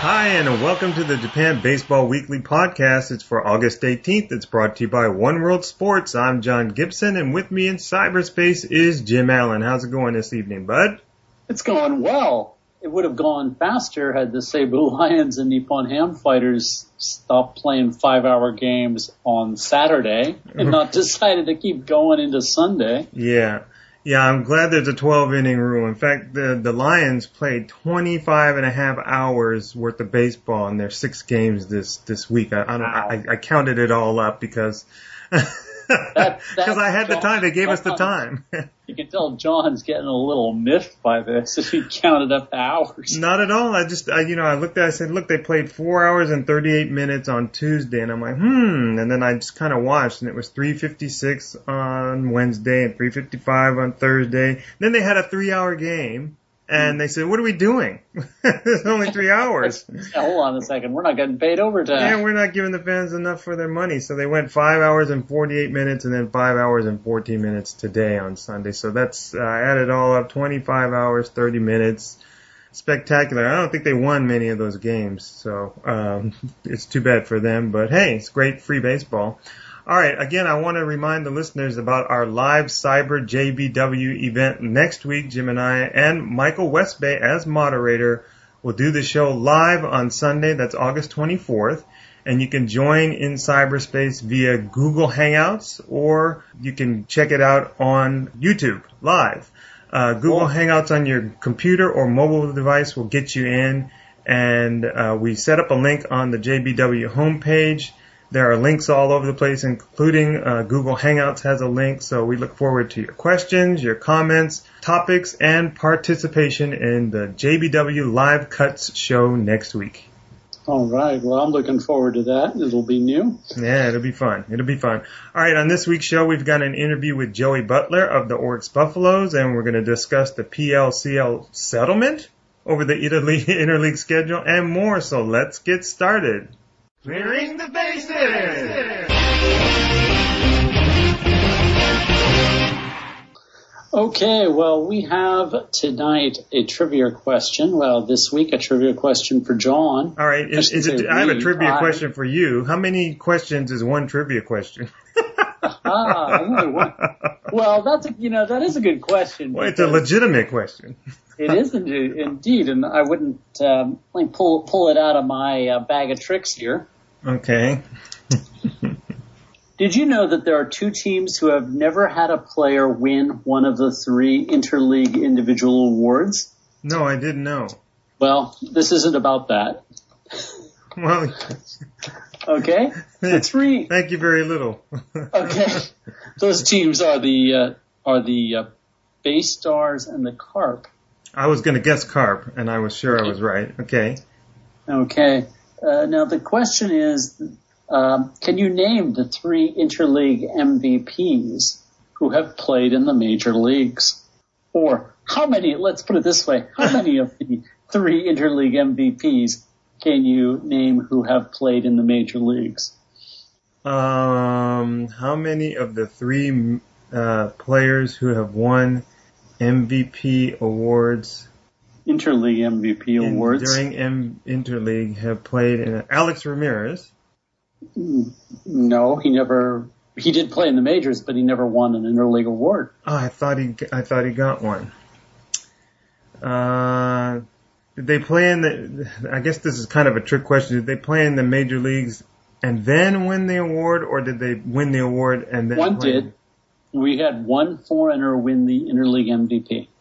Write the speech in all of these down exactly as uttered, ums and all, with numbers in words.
Hi, and welcome to the Japan Baseball Weekly Podcast. It's for August eighteenth. It's brought to you by One World Sports. I'm John Gibson, and with me in cyberspace is Jim Allen. How's it going this evening, bud? It's going well. It would have gone faster had the Seibu Lions and Nippon Ham Fighters stopped playing five-hour games on Saturday and not decided to keep going into Sunday. Yeah. Yeah, I'm glad there's a twelve-inning rule. In fact, the the Lions played twenty-five and a half hours worth of baseball in their six games this this week. I I, don't, Wow. I, I counted it all up because That- because I had the John- time. They gave us the John- time. You can tell John's getting a little miffed by this if he counted up the hours. Not at all. I just, I, you know, I looked at it, I said, look, they played four hours and thirty-eight minutes on Tuesday. And I'm like, hmm. And then I just kind of watched, and it was three fifty-six on Wednesday and three fifty-five on Thursday. Then they had a three-hour game, and they said, what are we doing? It's only three hours. Yeah, hold on a second. We're not getting paid overtime. Yeah, we're not giving the fans enough for their money. So they went five hours and forty-eight minutes and then five hours and fourteen minutes today on Sunday. So that's, uh, I added all up, twenty-five hours, thirty minutes. Spectacular. I don't think they won many of those games. So, um, it's too bad for them. But hey, it's great free baseball. All right. Again, I want to remind the listeners about our live Cyber J B W event next week. Jim and I and Michael Westbay as moderator will do the show live on Sunday. That's August twenty-fourth. And you can join in cyberspace via Google Hangouts, or you can check it out on YouTube live. Uh, Google Cool. Hangouts on your computer or mobile device will get you in. And uh, we set up a link on the J B W homepage. There are links all over the place, including uh, Google Hangouts has a link. So we look forward to your questions, your comments, topics, and participation in the J B W Live Cuts show next week. All right. Well, I'm looking forward to that. It'll be new. Yeah, it'll be fun. It'll be fun. All right, on this week's show, we've got an interview with Joey Butler of the Oryx Buffaloes, and we're going to discuss the P L C L settlement over the interleague, interleague schedule and more. So let's get started. Clearing the bases! Okay, well, we have tonight a trivia question. Well, this week a trivia question for John. All right, is, is it, I have a trivia I- question for you. How many questions is one trivia question? Ah, only one. Well, that's a, you know, that is a good question. Well, it's a because legitimate question. It is indeed, indeed, and I wouldn't um, like pull pull it out of my uh, bag of tricks here. Okay. Did you know that there are two teams who have never had a player win one of the three interleague individual awards? No, I didn't know. Well, this isn't about that. Well, Okay, the three. thank you very little. Okay, those teams are the uh, are the uh, Bay Stars and the Carp. I was going to guess carp, and I was sure I was right. Okay. Okay. Uh, now the question is, um, can you name the three interleague M V Ps who have played in the major leagues? Or how many, let's put it this way, how many of the three interleague M V Ps can you name who have played in the major leagues? Um, how many of the three uh, players who have won M V P awards Interleague M V P in- awards. during M- Interleague have played in Alex Ramirez? No, he never, he did play in the majors, but he never won an interleague award. Oh, I thought he, I thought he got one. Uh, did they play in the? I guess this is kind of a trick question. Did they play in the major leagues and then win the award, or did they win the award and then? One play? did. We had one foreigner win the interleague M V P.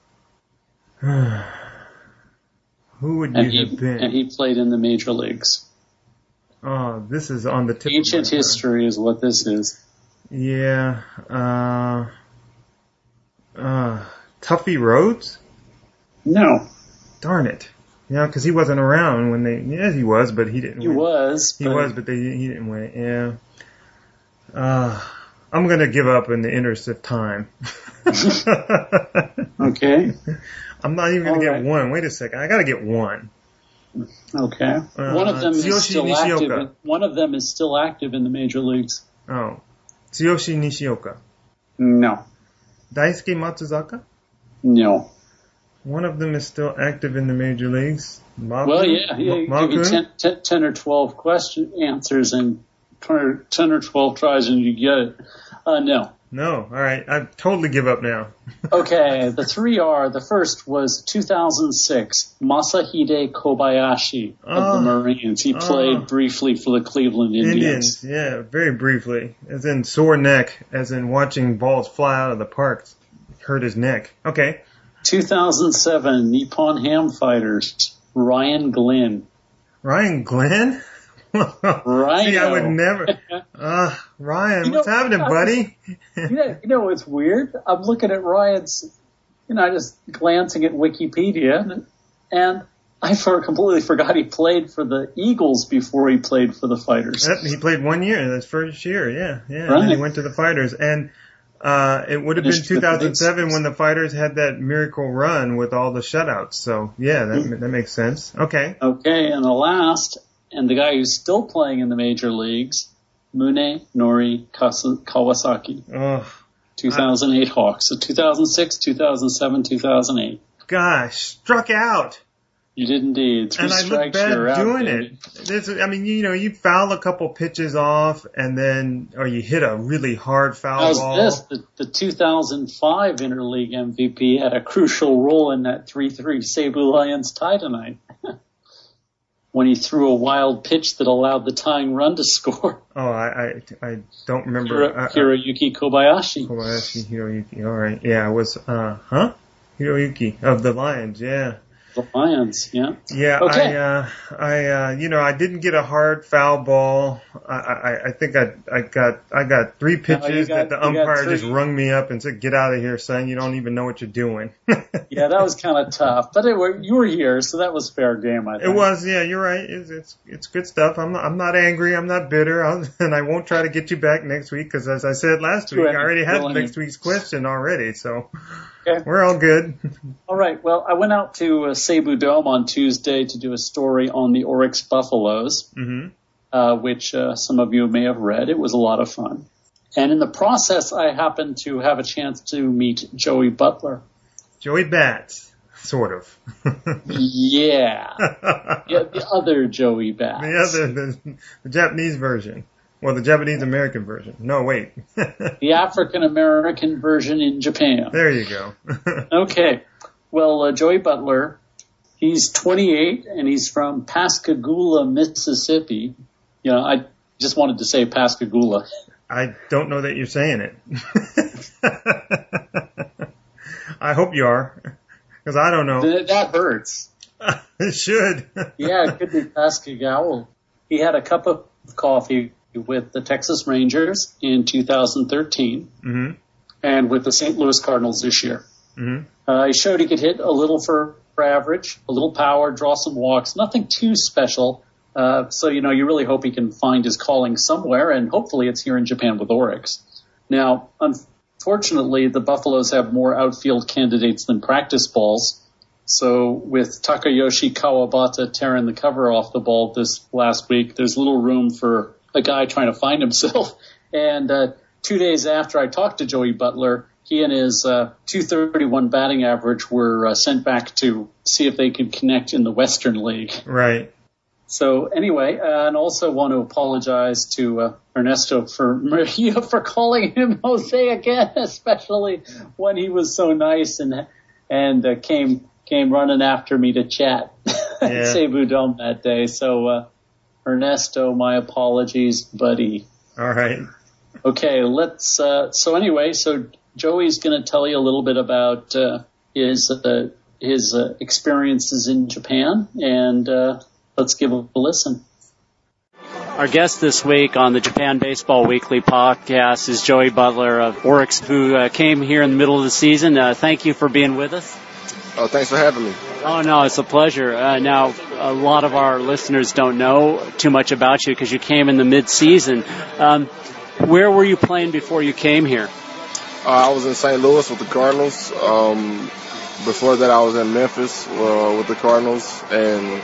Who would And you he, have been? and he played in the major leagues. Oh, this is on the tip. Ancient of my history is what this is. tongue. Yeah. Uh. Uh. Tuffy Rhodes? No, Darn it. Yeah, because he wasn't around when they. Yeah, he was, but he didn't. he win. was. He but was, but they he didn't win it. Yeah. Uh. I'm gonna give up in the interest of time. Okay. I'm not even gonna All get right. one. Wait a second. I gotta get one. Okay. Uh, one of them is Tsuyoshi still Nishioka. active. In, one of them is still active in the major leagues. Oh. Tsuyoshi Nishioka. No. Daisuke Matsuzaka? No. One of them is still active in the major leagues. Maku? Well, yeah, yeah. Ma- give you ten, ten, ten or twelve question answers and ten or twelve tries and you get it. Uh, no. No. All right. I totally give up now. Okay. The three are, the first was two thousand six, Masahide Kobayashi of oh, the Marines. He oh. played briefly for the Cleveland Indians. Indians. Yeah, very briefly. As in sore neck, as in watching balls fly out of the park. Hurt his neck. Okay. two thousand seven, Nippon Ham Fighters, Ryan Glenn. Ryan Glenn? Ryan. See, I would never. Uh, Ryan, you know, what's happening, buddy? you, know, you know what's weird? I'm looking at Ryan's, you know, just glancing at Wikipedia, and, and I for, completely forgot he played for the Eagles before he played for the Fighters. That, he played one year, that's first year, yeah, yeah. Right. And then he went to the Fighters, and uh, it would have been two thousand seven when the Fighters had that miracle run with all the shutouts. So yeah, that mm. that makes sense. Okay. Okay, and the last. And the guy who's still playing in the major leagues, Mune Nori Kawasaki. Oh, two thousand eight I, Hawks. So two thousand six, two thousand seven, two thousand eight. Gosh, struck out. You did indeed. Three and I look bad doing it. This, I mean, you know, you foul a couple pitches off, and then, or you hit a really hard foul How's ball. This? The, the two thousand five Interleague M V P had a crucial role in that three three Seibu Lions tie tonight. When he threw a wild pitch that allowed the tying run to score. Oh, I I, I don't remember. Hiro, uh, Hiroyuki Kobayashi. Kobayashi, Hiroyuki. All right, yeah, it was uh, huh? Hiroyuki of the Lions, yeah. The Lions, yeah. Yeah, okay. I, uh, I, uh, you know, I didn't get a hard foul ball. I, I, I think I, I got, I got three pitches no, got, that the umpire just rung me up and said, "Get out of here, son. You don't even know what you're doing." Yeah, that was kind of tough, but it were, you were here, so that was fair game. I think it was. Yeah, you're right. It's, it's, it's good stuff. I'm not, I'm not angry. I'm not bitter, I'll, and I won't try to get you back next week because, as I said last week, I already had next week's question already. So. Okay. We're all good. All right. Well, I went out to uh, Seibu Dome on Tuesday to do a story on the Oryx Buffaloes, mm-hmm. uh, which uh, some of you may have read. It was a lot of fun. And in the process, I happened to have a chance to meet Joey Butler. Joey Bats, sort of. yeah. yeah. The other Joey Bats. The other, the, the Japanese version. Well, the Japanese-American version. No, wait. The African-American version in Japan. There you go. Okay. Well, uh, Joey Butler, he's twenty-eight, and he's from Pascagoula, Mississippi. You know, I just wanted to say Pascagoula. I don't know that you're saying it. I hope you are, because I don't know. Th- that hurts. It should. Yeah, it could be Pascagoula. He had a cup of coffee with the Texas Rangers in two thousand thirteen, mm-hmm. and with the Saint Louis Cardinals this year. Mm-hmm. Uh, he showed he could hit a little for, for average, a little power, draw some walks, nothing too special. Uh, so, you know, you really hope he can find his calling somewhere, and hopefully it's here in Japan with Oryx. Now, unfortunately, the Buffaloes have more outfield candidates than practice balls. So with Takayoshi Kawabata tearing the cover off the ball this last week, there's little room for a guy trying to find himself. And uh, two days after I talked to Joey Butler, he and his uh, two thirty-one batting average were uh, sent back to see if they could connect in the Western League. Right. So anyway, uh, and also want to apologize to uh, Ernesto for for calling him Jose again, especially when he was so nice and and uh, came came running after me to chat yeah. at Seibu Dome that day. So. Uh, Ernesto, my apologies, buddy. All right. Okay, let's, uh, so anyway, so Joey's going to tell you a little bit about, uh, his, uh, his, uh, experiences in Japan, and, uh, let's give a listen. Our guest this week on the Japan Baseball Weekly podcast is Joey Butler of Oryx, who uh, came here in the middle of the season. Uh, thank you for being with us. Oh, thanks for having me. Oh, no, it's a pleasure. Uh, now, a lot of our listeners don't know too much about you because you came in the mid-season. Um, where were you playing before you came here? Uh, I was in Saint Louis with the Cardinals. Um, before that, I was in Memphis uh, with the Cardinals. And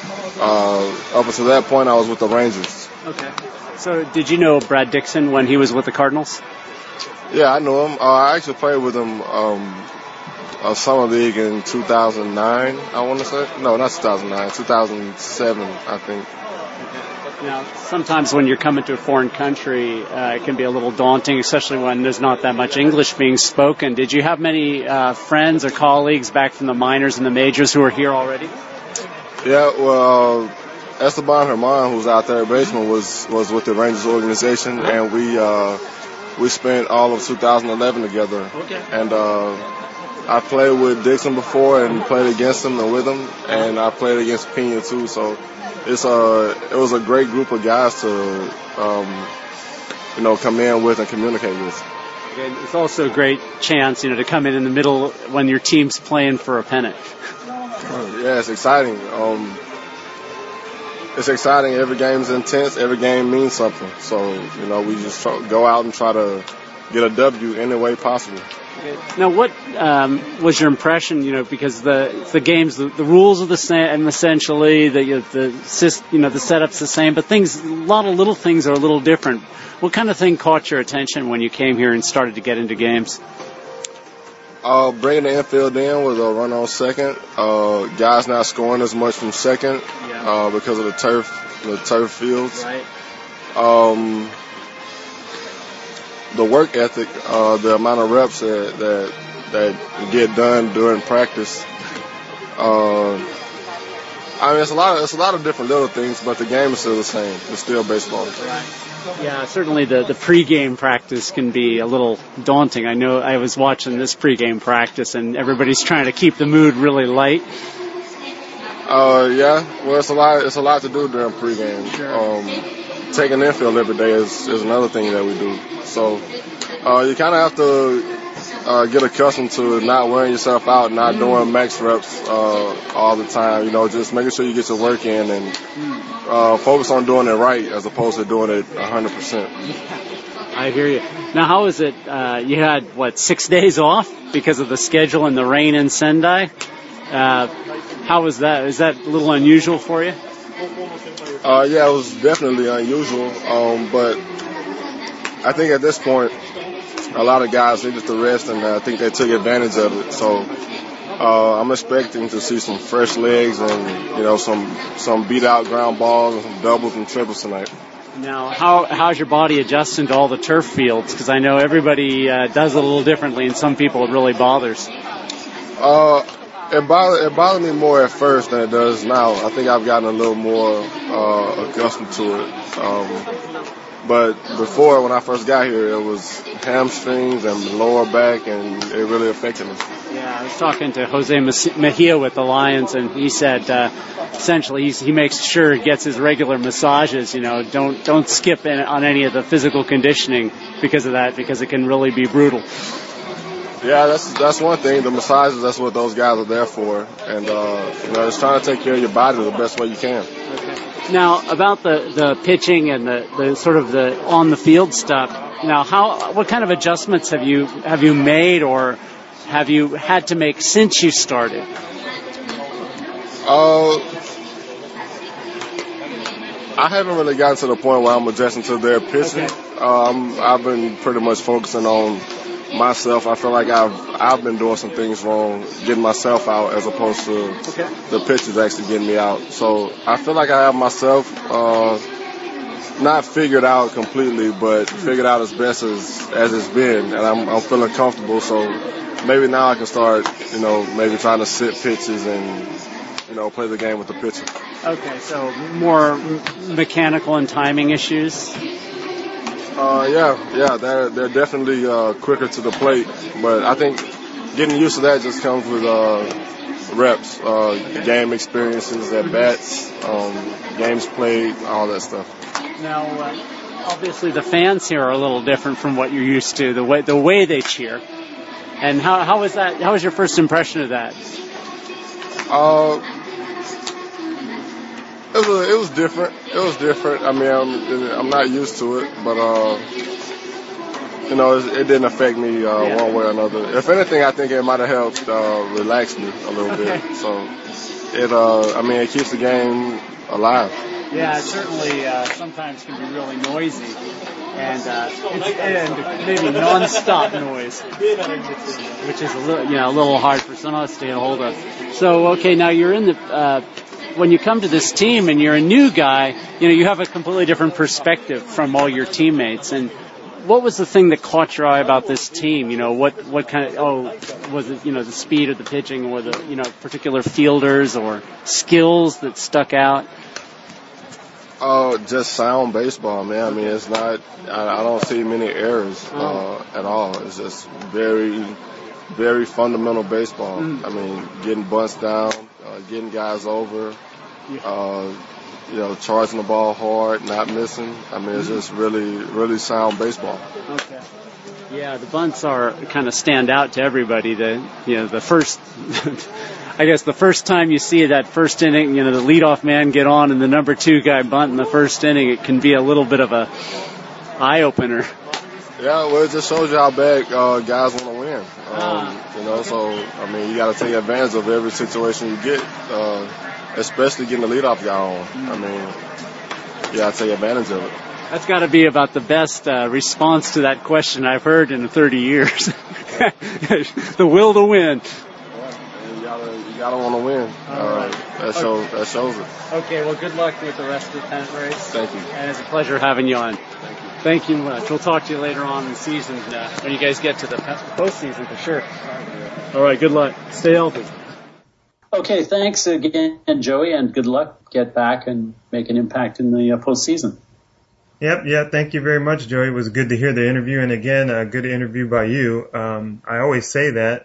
uh, up until that point, I was with the Rangers. Okay. So did you know Brad Dixon when he was with the Cardinals? Yeah, I know him. Uh, I actually played with him um, a summer league in two thousand nine, I want to say. No, not two thousand nine, two thousand seven, I think. Now, sometimes when you're coming to a foreign country, uh, it can be a little daunting, especially when there's not that much English being spoken. Did you have many uh, friends or colleagues back from the minors and the majors who are here already? Yeah, well, Esteban Herman, who's our third baseman, was, was with the Rangers organization, and we uh, we spent all of two thousand eleven together. Okay. And uh, I played with Dixon before and played against him and with him, and I played against Pena too. So it's a it was a great group of guys to um, you know come in with and communicate with. And it's also a great chance, you know, to come in in the middle when your team's playing for a pennant. Yeah, it's exciting. Um, it's exciting. Every game's intense. Every game means something. So, you know, we just try, go out and try to get a W any way possible. Now, what um, was your impression? You know, because the the games, the, the rules are the same, essentially. The the you know the setup's the same, but things, a lot of little things are a little different. What kind of thing caught your attention when you came here and started to get into games? Uh, bringing the infield in with a run on second. Uh, guys not scoring as much from second yeah. uh, because of the turf, the turf fields. Right. Um, the work ethic, uh, the amount of reps that that, that get done during practice. Uh, I mean, it's a lot of it's a lot of different little things, but the game is still the same. It's still baseball. Right. Yeah, certainly the, the pregame practice can be a little daunting. I know I was watching this pregame practice, and everybody's trying to keep the mood really light. Uh, yeah. Well, it's a lot. It's a lot to do during pregame. Sure. Um, taking infield every day is, is another thing that we do. So uh, you kind of have to uh, get accustomed to not wearing yourself out, not doing max reps uh, all the time. You know, just making sure you get your work in and uh, focus on doing it right as opposed to doing it one hundred percent. I hear you. Now, how is it? Uh, you had, what, six days off because of the schedule and the rain in Sendai? Uh, how was that? Is that a little unusual for you? Uh, yeah, it was definitely unusual. Um, but I think at this point, a lot of guys needed to rest, and I think they took advantage of it. So uh, I'm expecting to see some fresh legs and, you know, some some beat out ground balls and some doubles and triples tonight. Now, how how's your body adjusting to all the turf fields? Because I know everybody uh, does it a little differently, and some people it really bothers. Uh, it bothered it bothered me more at first than it does now. I think I've gotten a little more uh, accustomed to it. Um, but before, when I first got here, it was hamstrings and lower back, and it really affected me. Yeah, I was talking to Jose Mejia with the Lions, and he said uh, essentially he's, he makes sure he gets his regular massages. You know, don't don't skip in on any of the physical conditioning because of that, because it can really be brutal. Yeah, that's that's one thing. The massages, that's what those guys are there for, and uh, you know, just trying to take care of your body the best way you can. Okay. Now, about the, the pitching and the, the sort of the on the field stuff. Now, how what kind of adjustments have you have you made or have you had to make since you started? Uh, I haven't really gotten to the point where I'm adjusting to their pitching. Okay. Um, I've been pretty much focusing on myself. I feel like I've I've been doing some things wrong, getting myself out as opposed to okay. the pitchers actually getting me out. So I feel like I have myself uh, not figured out completely, but figured out as best as as it's been, and I'm I'm feeling comfortable. So maybe now I can start, you know, maybe trying to sit pitches and, you know, play the game with the pitcher. Okay, so more mechanical and timing issues. Uh, yeah, yeah, they're they're definitely uh, quicker to the plate, but I think getting used to that just comes with uh, reps, uh, game experiences, at bats, um, games played, all that stuff. Now, uh, obviously, the fans here are a little different from what you're used to. The way the way they cheer, and how how was that? How was your first impression of that? Uh. It was, it was different. It was different. I mean, I'm, I'm not used to it, but, uh, you know, it, it didn't affect me uh, yeah. one way or another. If anything, I think it might have helped uh, relax me a little okay. bit. So, it, uh, I mean, it keeps the game alive. Yeah, it certainly uh, sometimes can be really noisy, and uh, it's, and maybe non-stop noise, which is a little, you know, a little hard for some of us to get a hold of. So, okay, now you're in the uh, when you come to this team and you're a new guy, you know, you have a completely different perspective from all your teammates. And what was the thing that caught your eye about this team? You know, what what kind of oh was it? You know, the speed of the pitching, or the you know particular fielders or skills that stuck out? Uh, just sound baseball, man. I mean, it's not, I, I don't see many errors, uh, at all. It's just very, very fundamental baseball. Mm. I mean, getting bunts down, uh, getting guys over, uh, you know, charging the ball hard, not missing. I mean, it's just really, really sound baseball. Okay. Yeah, the bunts are kind of stand out to everybody. The, you know, the first, I guess the first time you see that first inning, you know, the leadoff man get on and the number two guy bunt in the first inning, it can be a little bit of a eye opener. Yeah, well, it just shows you how bad uh, guys want to win. Um, ah. You know, so I mean, you got to take advantage of every situation you get, uh, especially getting the leadoff guy on. Mm. I mean, you got to take advantage of it. That's got to be about the best uh, response to that question I've heard in thirty years. The will to win. Yeah, you gotta, you gotta want to win. All uh, right. That shows, okay. that shows it. Okay, well, good luck with the rest of the pennant race. Thank you. And it's a pleasure having you on. Thank you. Thank you much. We'll talk to you later on in the season uh, when you guys get to the postseason for sure. All right, good luck. Stay healthy. Okay, thanks again, Joey, and good luck. Get back and make an impact in the uh, postseason. Yep, yeah, thank you very much, Joey. It was good to hear the interview, and again, a good interview by you. Um, I always say that.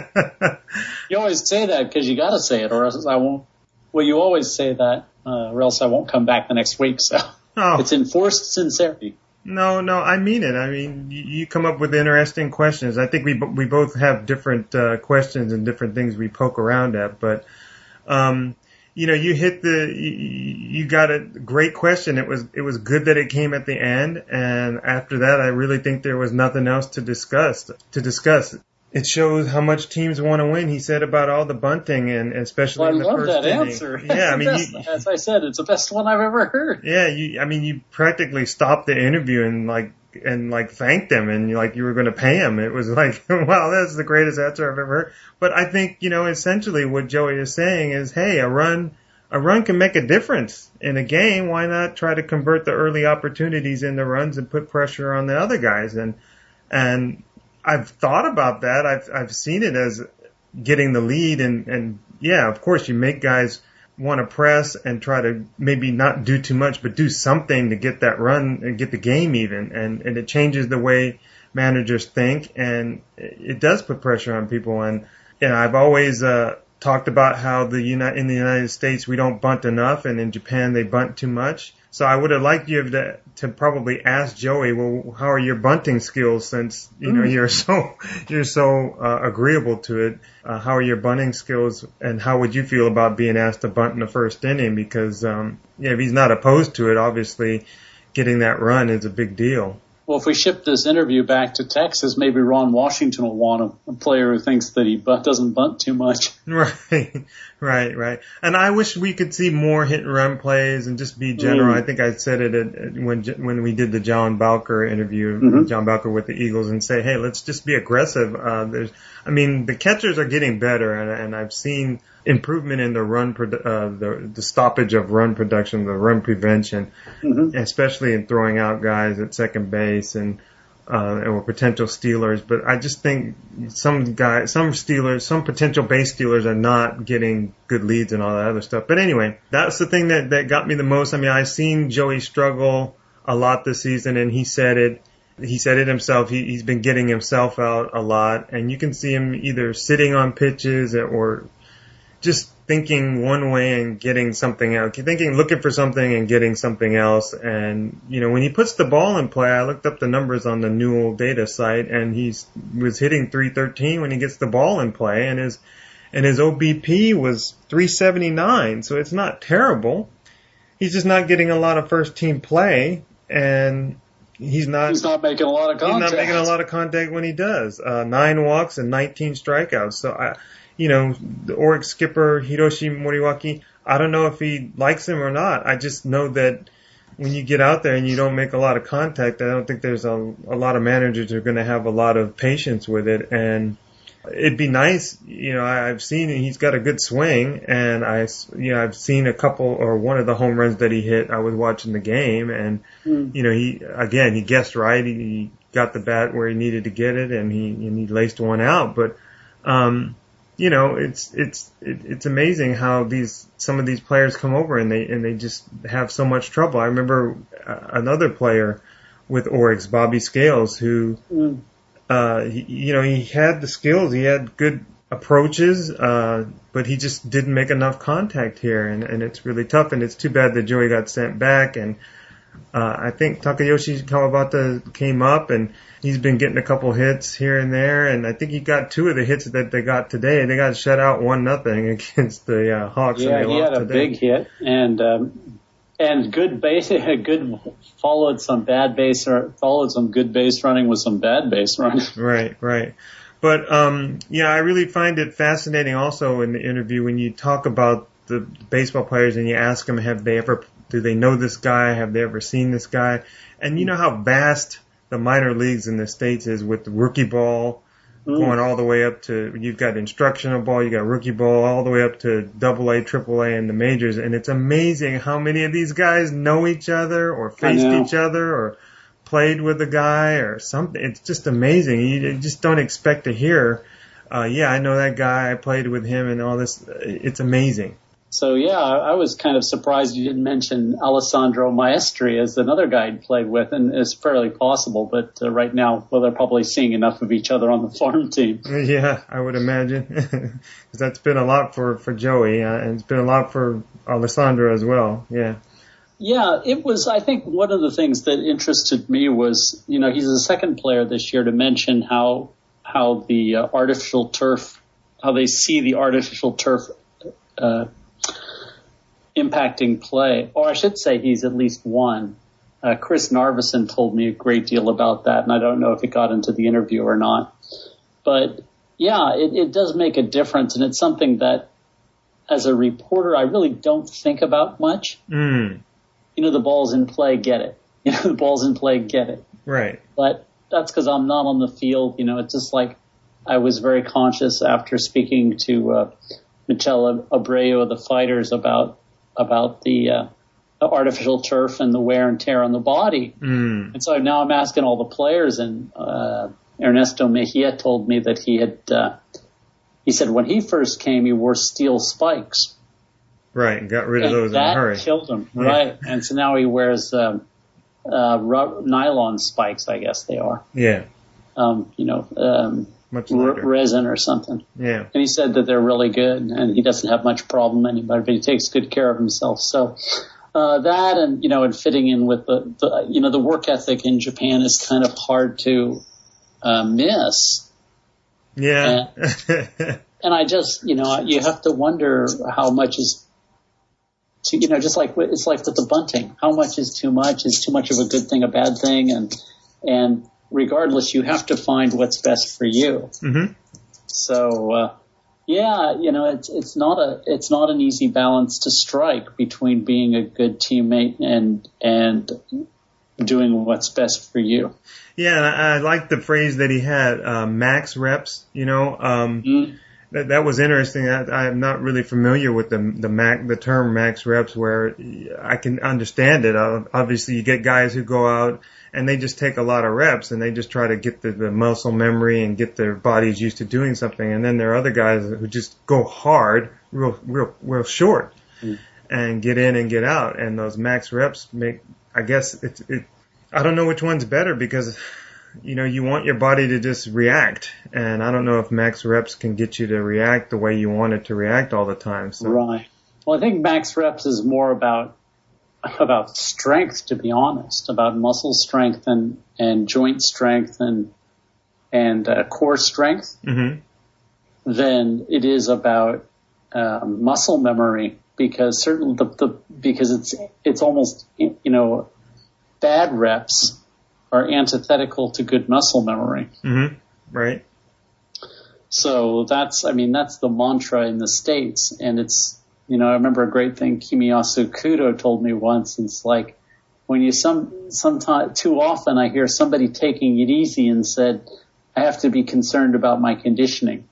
You always say that because you got to say it, or else I won't. Well, you always say that, uh, or else I won't come back the next week. So oh. It's enforced sincerity. No, no, I mean it. I mean, you, you come up with interesting questions. I think we we both have different uh, questions and different things we poke around at, but. Um, You know, you hit the, you, you got a great question. It was, it was good that it came at the end. And after that, I really think there was nothing else to discuss, to discuss. It shows how much teams want to win. He said about all the bunting and especially well, in the I love first that inning. answer. Yeah, I mean, best, you, as I said, it's the best one I've ever heard. Yeah, you, I mean, you practically stopped the interview and like, and like thanked them and like you were going to pay him. It was like, wow, that's the greatest answer I've ever heard. But I think, you know, essentially what Joey is saying is, hey, a run, a run can make a difference in a game. Why not try to convert the early opportunities into runs and put pressure on the other guys? And, and I've thought about that. I've, I've seen it as getting the lead and, and yeah, of course you make guys want to press and try to maybe not do too much, but do something to get that run and get the game even. And, and it changes the way managers think, and it does put pressure on people. And, you know, I've always, uh, talked about how the United, in the United States we don't bunt enough, and in Japan they bunt too much. So I would have liked you to, to probably ask Joey, well, how are your bunting skills since, you know, you're so, you're so, uh, agreeable to it. Uh, how are your bunting skills and how would you feel about being asked to bunt in the first inning? Because, um, yeah, if he's not opposed to it, obviously getting that run is a big deal. Well, if we ship this interview back to Texas, maybe Ron Washington will want a, a player who thinks that he bunt, doesn't bunt too much. Right, right, right. And I wish we could see more hit and run plays and just be general. Mm. I think I said it at, at when when we did the John Bowker interview, mm-hmm. John Bowker with the Eagles, and say, hey, let's just be aggressive. Uh, there's, I mean, the catchers are getting better, and, and I've seen improvement in the run, uh, the, the stoppage of run production, the run prevention, mm-hmm. especially in throwing out guys at second base and, uh, or potential stealers. But I just think some guys, some stealers, some potential base stealers are not getting good leads and all that other stuff. But anyway, that's the thing that, that got me the most. I mean, I've seen Joey struggle a lot this season, and he said it. He said it himself. He, he's been getting himself out a lot, and you can see him either sitting on pitches or just thinking one way and getting something else, thinking, looking for something and getting something else. And, you know, when he puts the ball in play, I looked up the numbers on the Newell data site, and he's was hitting three thirteen when he gets the ball in play, and his, and his O B P was three seventy-nine. So it's not terrible. He's just not getting a lot of first team play, and he's not, he's not making a lot of contact. He's not making a lot of contact when he does. Uh, nine walks and nineteen strikeouts. So I, you know, the Oryx skipper, Hiroshi Moriwaki, I don't know if he likes him or not. I just know that when you get out there and you don't make a lot of contact, I don't think there's a, a lot of managers who are going to have a lot of patience with it. And it'd be nice, you know, I've seen he's got a good swing, and I, you know, I've seen a couple or one of the home runs that he hit. I was watching the game, and mm. you know, he again he guessed right. He, he got the bat where he needed to get it, and he and he laced one out. But um, you know, it's it's it, it's amazing how these some of these players come over and they and they just have so much trouble. I remember another player with Oryx, Bobby Scales, who. Mm. Uh, he, you know, he had the skills, he had good approaches, uh, but he just didn't make enough contact here, and, and it's really tough, and it's too bad that Joey got sent back, and, uh, I think Takayoshi Kawabata came up, and he's been getting a couple hits here and there, and I think he got two of the hits that they got today. They got shut out one nothing against the, uh, Hawks. Yeah, and they he lost had a today. big hit, and, um, And good base, good followed some bad base, or followed some good base running with some bad base running. Right, right. But um, yeah, I really find it fascinating also in the interview when you talk about the baseball players and you ask them, have they ever, do they know this guy? Have they ever seen this guy? And you know how vast the minor leagues in the States is with the rookie ball. Mm. Going all the way up to, you've got instructional ball, you got rookie ball, all the way up to double A, triple A, and the majors. And it's amazing how many of these guys know each other or faced each other or played with a guy or something. It's just amazing. You just don't expect to hear, uh, yeah, I know that guy, I played with him and all this. It's amazing. So, yeah, I was kind of surprised you didn't mention Alessandro Maestri as another guy he played with, and it's fairly possible, but uh, right now, well, they're probably seeing enough of each other on the farm team. Yeah, I would imagine, because that's been a lot for, for Joey, uh, and it's been a lot for Alessandro as well, yeah. Yeah, it was, I think one of the things that interested me was, you know, he's the second player this year to mention how, how the uh, artificial turf, how they see the artificial turf, uh, impacting play, or I should say he's at least one. Uh, Chris Narveson told me a great deal about that, and I don't know if it got into the interview or not. But yeah, it, it does make a difference, and it's something that as a reporter I really don't think about much. Mm. You know, the ball's in play, get it. You know, the ball's in play, get it. Right. But that's because I'm not on the field. You know, it's just like I was very conscious after speaking to uh, Michele Abreu of the Fighters about about the, uh, the artificial turf and the wear and tear on the body. Mm. And so now I'm asking all the players, and uh, Ernesto Mejia told me that he had, uh, he said when he first came, he wore steel spikes. Right, and got rid of and those in a hurry. That killed him, yeah. Right. And so now he wears um, uh, rub- nylon spikes, I guess they are. Yeah. Um, you know, um, Much r- resin or something. Yeah. And he said that they're really good, and he doesn't have much problem anymore, but he takes good care of himself. So uh, that, and you know, and fitting in with the, the, you know, the work ethic in Japan is kind of hard to uh, miss. Yeah. And, and I just, you know, you have to wonder how much is, too, you know, just like it's like with the bunting, how much is too much? Is too much of a good thing a bad thing? And and regardless, you have to find what's best for you. Mm-hmm. So, uh, yeah, you know, it's it's not a it's not an easy balance to strike between being a good teammate and and doing what's best for you. Yeah, and I, I like the phrase that he had, uh, max reps. You know, um, mm-hmm. that that was interesting. I, I'm not really familiar with the the mac the term max reps, where I can understand it. Uh, obviously, you get guys who go out and they just take a lot of reps and they just try to get the, the muscle memory and get their bodies used to doing something. And then there are other guys who just go hard, real, real, real short mm. and get in and get out. And those max reps make, I guess it's, it, I don't know which one's better because, you know, you want your body to just react. And I don't know if max reps can get you to react the way you want it to react all the time. So. Right. Well, I think max reps is more about, about strength, to be honest, about muscle strength and, and joint strength and, and, uh, core strength mm-hmm. than it is about, um, muscle memory, because certainly the, the, because it's, it's almost, you know, bad reps are antithetical to good muscle memory. Mm-hmm. Right. So that's, I mean, that's the mantra in the States. And it's, you know, I remember a great thing Kimiyasu Kudo told me once. It's like, when you some, sometimes, too often I hear somebody taking it easy and said, I have to be concerned about my conditioning.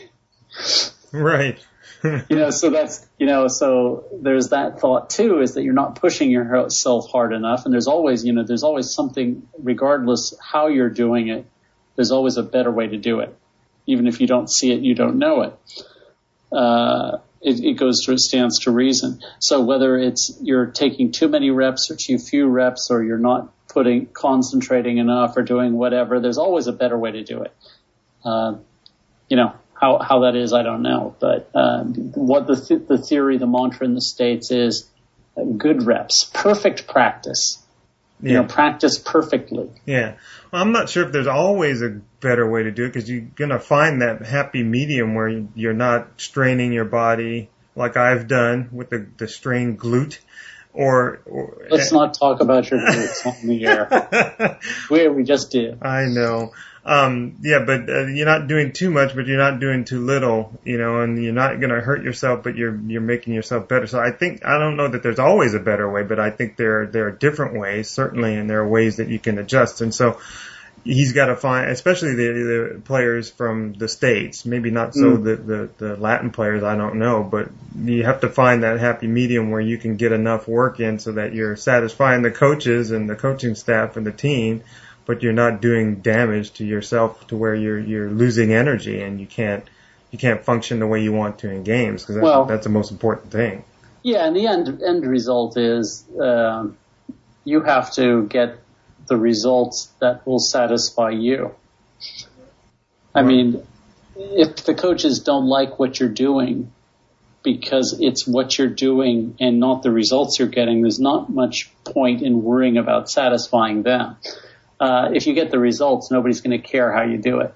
Right. You know, so that's, you know, so there's that thought too, is that you're not pushing yourself hard enough. And there's always, you know, there's always something, regardless how you're doing it, there's always a better way to do it. Even if you don't see it, you don't know it. Uh, it, it goes to, it stands to reason. So whether it's you're taking too many reps or too few reps, or you're not putting, concentrating enough or doing whatever, there's always a better way to do it. Uh, you know, How, how that is, I don't know. But um, what the th- the theory, the mantra in the States is uh, good reps, perfect practice. You Yeah. know, practice perfectly. Yeah. Well, I'm not sure if there's always a better way to do it, because you're going to find that happy medium where you're not straining your body like I've done with the, the strained glute. Or, or Let's not talk about your glutes on the air. we, we just did. I know. Um, yeah, but uh, you're not doing too much, but you're not doing too little, you know, and you're not going to hurt yourself, but you're, you're making yourself better. So I think, I don't know that there's always a better way, but I think there, there are different ways, certainly, and there are ways that you can adjust. And so he's got to find, especially the, the players from the States, maybe not so mm. the, the, the Latin players, I don't know, but you have to find that happy medium where you can get enough work in so that you're satisfying the coaches and the coaching staff and the team, but you're not doing damage to yourself to where you're you're losing energy and you can't you can't function the way you want to in games, because that's, well, that's the most important thing. Yeah, and the end end result is um, you have to get the results that will satisfy you. I well, mean, if the coaches don't like what you're doing because it's what you're doing and not the results you're getting, there's not much point in worrying about satisfying them. Uh, if you get the results, nobody's going to care how you do it.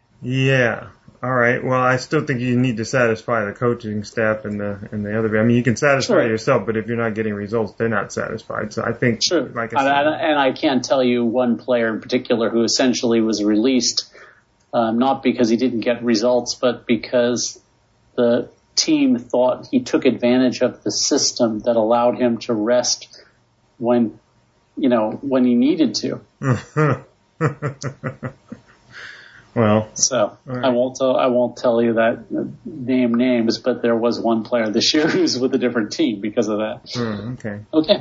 Yeah. All right. Well, I still think you need to satisfy the coaching staff and the and the other. I mean, you can satisfy sure. yourself, but if you're not getting results, they're not satisfied. So I think, sure. like I said, and, and I can't tell you one player in particular who essentially was released, um, not because he didn't get results, but because the team thought he took advantage of the system that allowed him to rest when, you know, when he needed to. Well, so right. I won't tell, I won't tell you that uh, name names, but there was one player this year who's with a different team because of that. Mm, okay. Okay.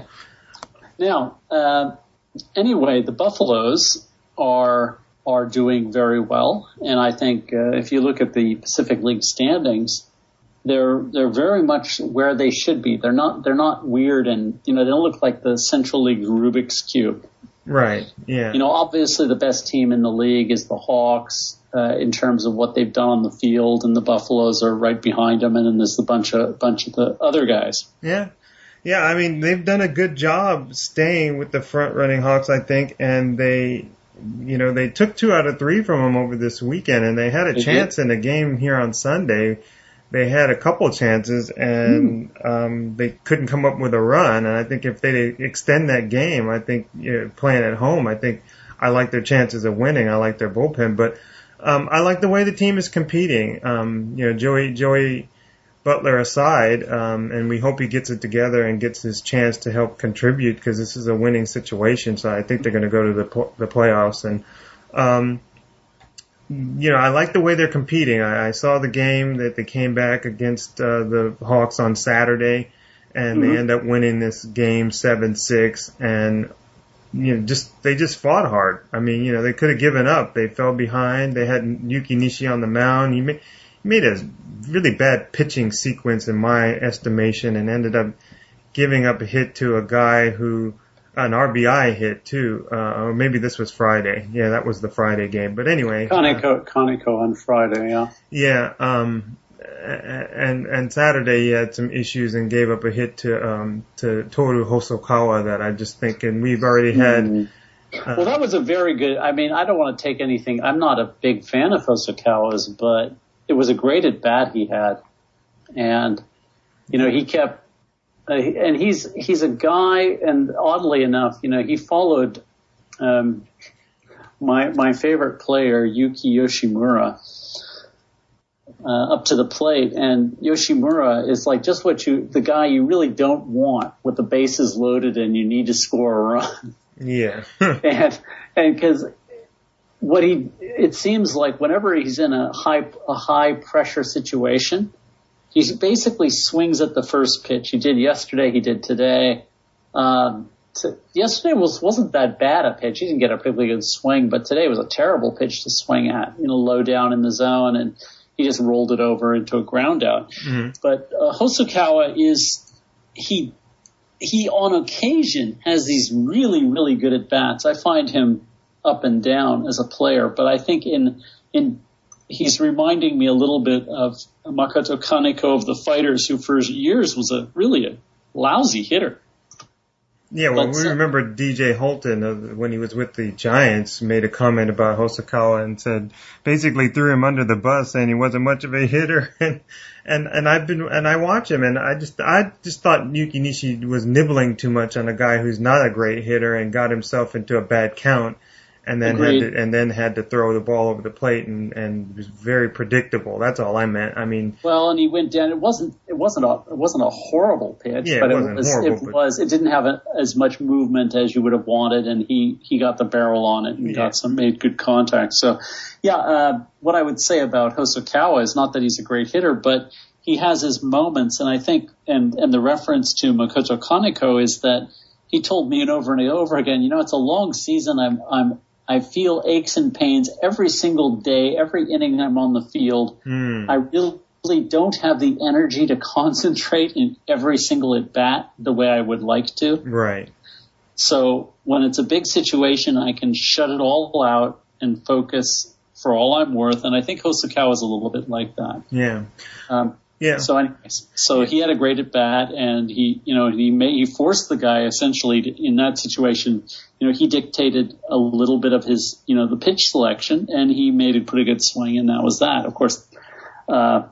Now, uh, anyway, the Buffaloes are are doing very well, and I think uh, if you look at the Pacific League standings, they're they're very much where they should be. They're not they're not weird, and you know they don't look like the Central League Rubik's Cube. Right. Yeah. You know, obviously the best team in the league is the Hawks uh, in terms of what they've done on the field, and the Buffaloes are right behind them, and then there's a bunch of bunch of the other guys. Yeah. Yeah. I mean, they've done a good job staying with the front running Hawks, I think, and they, you know, they took two out of three from them over this weekend, and they had a they chance did. in a game here on Sunday. They had a couple chances, and mm. um, they couldn't come up with a run. And I think if they extend that game, I think, you know, playing at home, I think I like their chances of winning. I like their bullpen, but um, I like the way the team is competing. Um, you know, Joey Joey Butler aside, um, and we hope he gets it together and gets his chance to help contribute, because this is a winning situation. So I think they're going to go to the the playoffs. And um, you know, I like the way they're competing. I, I saw the game that they came back against uh, the Hawks on Saturday, and mm-hmm. they end up winning this game seven six. And you know, just they just fought hard. I mean, you know, they could have given up. They fell behind. They had Yuki Nishi on the mound. He made, he made a really bad pitching sequence in my estimation, and ended up giving up a hit to a guy who. An R B I hit too, uh, or maybe this was Friday. Yeah, that was the Friday game. But anyway, Kaneko, uh, Kaneko on Friday, yeah. Yeah, um, and and Saturday he had some issues and gave up a hit to um to Toru Hosokawa that I just think, and we've already had. Mm. Uh, well, that was a very good. I mean, I don't want to take anything. I'm not a big fan of Hosokawa's, but it was a great at bat he had, and you know he kept. Uh, and he's he's a guy, and oddly enough, you know, he followed um, my my favorite player, Yuki Yoshimura, uh, up to the plate, and Yoshimura is like just what you, the guy you really don't want with the bases loaded and you need to score a run. Yeah. and, and because what he, it seems like whenever he's in a high, a high pressure situation, he basically swings at the first pitch. He did yesterday, he did today. Um, to, yesterday was, wasn't that bad a pitch. He didn't get a particularly good swing, but today was a terrible pitch to swing at, you know, low down in the zone, and he just rolled it over into a ground out. Mm-hmm. But, uh, Hosokawa is, he, he on occasion has these really, really good at bats. I find him up and down as a player, but I think in, in, he's reminding me a little bit of Makoto Kaneko of the Fighters, who for years was a really a lousy hitter. Yeah, well, but, we remember D J Holton, uh, when he was with the Giants, made a comment about Hosokawa and said, basically threw him under the bus, saying he wasn't much of a hitter. and, and, and I've been, and I watch him, and I just, I just thought Yuki Nishi was nibbling too much on a guy who's not a great hitter and got himself into a bad count. And then Agreed. had to, and then had to throw the ball over the plate, and and was very predictable. That's all I meant. I mean, well, and he went down. It wasn't it wasn't a it wasn't a horrible pitch, yeah, but it, it wasn't was horrible, it but was it didn't have a, as much movement as you would have wanted, and he he got the barrel on it and yeah. got some made good contact. So, yeah, uh, what I would say about Hosokawa is not that he's a great hitter, but he has his moments, and I think and and the reference to Makoto Kaneko is that he told me and over and over again, you know, it's a long season. I'm I'm I feel aches and pains every single day, every inning I'm on the field. Mm. I really don't have the energy to concentrate in every single at bat the way I would like to. Right. So when it's a big situation, I can shut it all out and focus for all I'm worth. And I think Hosokawa is a little bit like that. Yeah. Um, Yeah. So anyways, so he had a great at bat, and he, you know, he made, he forced the guy essentially to, in that situation, you know, he dictated a little bit of his, you know, the pitch selection, and he made a pretty good swing, and that was that, of course. Uh,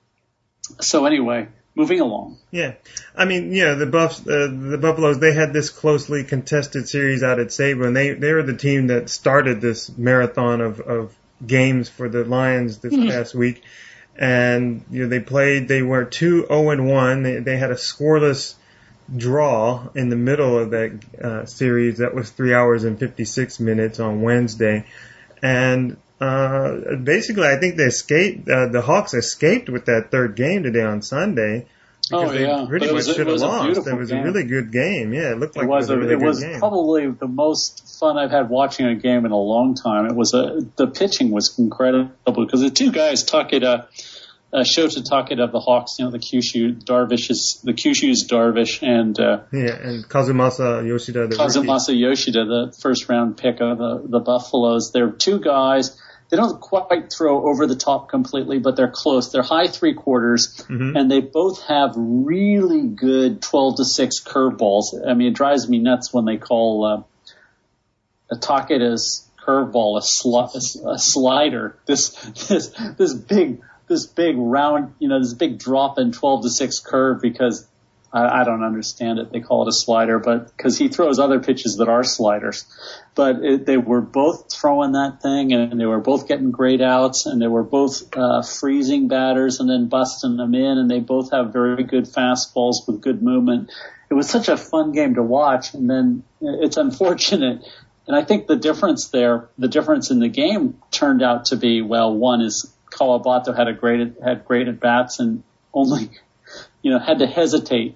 so anyway, moving along. Yeah. I mean, you know, the Buffs, uh, the Buffaloes, they had this closely contested series out at Sabin. They, they were the team that started this marathon of, of games for the Lions this mm-hmm. past week. And, you know, they played, they were two oh and one. They, they had a scoreless draw in the middle of that uh, series. That was three hours and fifty-six minutes on Wednesday. And uh, basically, I think they escaped, uh, the Hawks escaped with that third game today on Sunday. Because oh, they yeah. pretty much should have lost. It was game. a really good game. Yeah, it looked like it was, it was a really it good was game. probably the most fun I've had watching a game in a long time. It was a, the pitching was incredible because the two guys, Takeda, uh, Shota Takeda of the Hawks, you know, the Kyushu Darvish is, the Kyushu's Darvish and, uh, yeah, and Kazumasa Yoshida, the Kazumasa rookie. Yoshida, the first round pick of the, the Buffaloes. They're two guys. They don't quite throw over the top completely, but they're close. They're high three quarters, mm-hmm. and they both have really good twelve to six curveballs. I mean, it drives me nuts when they call uh, a Takeda's curveball a, sli- a slider. This this this big this big round, you know, this big drop in twelve to six curve because I, I don't understand it. They call it a slider, but because he throws other pitches that are sliders. But it, they were both throwing that thing, and they were both getting great outs, and they were both uh, freezing batters and then busting them in, and they both have very good fastballs with good movement. It was such a fun game to watch, and then it's unfortunate. And I think the difference there, the difference in the game turned out to be, well, one is Kawabato had a great had great at bats and only, you know, had to hesitate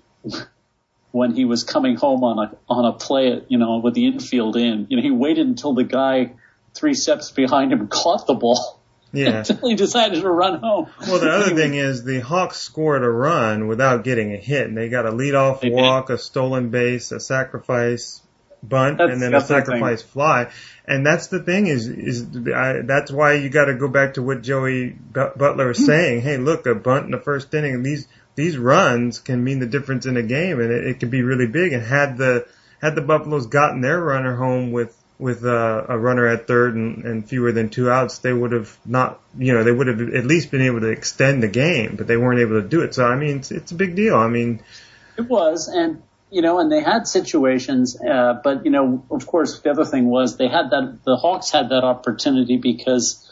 when he was coming home on a on a play, you know, with the infield in. You know, he waited until the guy three steps behind him caught the ball. Yeah. Until he decided to run home. Well, the other thing is the Hawks scored a run without getting a hit, and they got a leadoff they walk, did. a stolen base, a sacrifice bunt, that's, and then a sacrifice the fly. And that's the thing is, is I, that's why you got to go back to what Joey Butler was saying. Hey, look, a bunt in the first inning, and these these runs can mean the difference in a game, and it, it can be really big. And had the had the Buffaloes gotten their runner home with with uh, a runner at third and, and fewer than two outs, they would have not, you know, they would have at least been able to extend the game, but they weren't able to do it. So I mean, it's, it's a big deal. I mean, it was, and you know, and they had situations, uh, but you know, of course, the other thing was they had that the Hawks had that opportunity because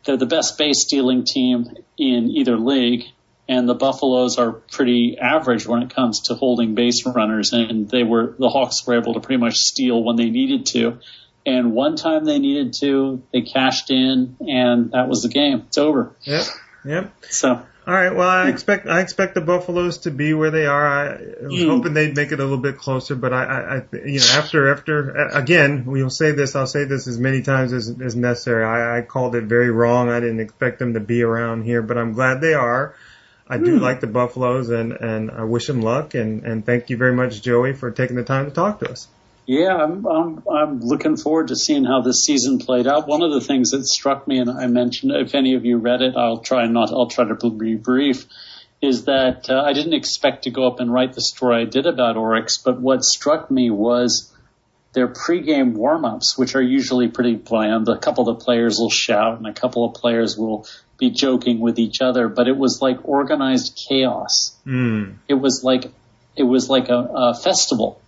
they're the best base stealing team in either league, and the Buffaloes are pretty average when it comes to holding base runners, and they were the Hawks were able to pretty much steal when they needed to. And one time they needed to, they cashed in, and that was the game. It's over. Yep. Yep. So. All right. Well, I expect I expect the Buffaloes to be where they are. I was mm. hoping they'd make it a little bit closer, but I, I, I, you know, after after again, we'll say this. I'll say this as many times as, as necessary. I, I called it very wrong. I didn't expect them to be around here, but I'm glad they are. I do mm. like the Buffaloes, and and I wish them luck. And and thank you very much, Joey, for taking the time to talk to us. Yeah, I'm, I'm, I'm looking forward to seeing how this season played out. One of the things that struck me, and I mentioned, if any of you read it, I'll try not, I'll try to be brief, is that uh, I didn't expect to go up and write the story I did about Oryx, but what struck me was their pregame warm-ups, which are usually pretty bland. A couple of the players will shout, and a couple of players will be joking with each other, but it was like organized chaos. Mm. It was like, it was like a, a festival.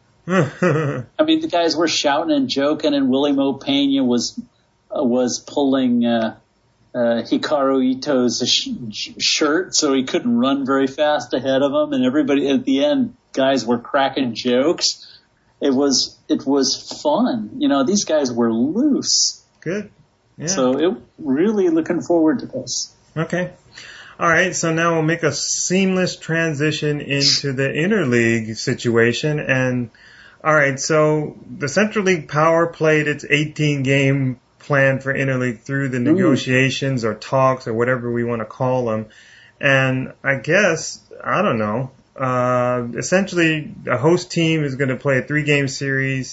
I mean, the guys were shouting and joking, and Willie Mo Pena was uh, was pulling uh, uh, Hikaru Ito's sh- sh- shirt, so he couldn't run very fast ahead of him. And everybody at the end, guys were cracking jokes. It was it was fun. You know, these guys were loose. Good. Yeah. So it really looking forward to this. Okay. All right, so now we'll make a seamless transition into the interleague situation. And all right, so the Central League Power played its eighteen game plan for interleague through the negotiations or talks or whatever we want to call them. And I guess, I don't know, uh, essentially a host team is going to play a three game series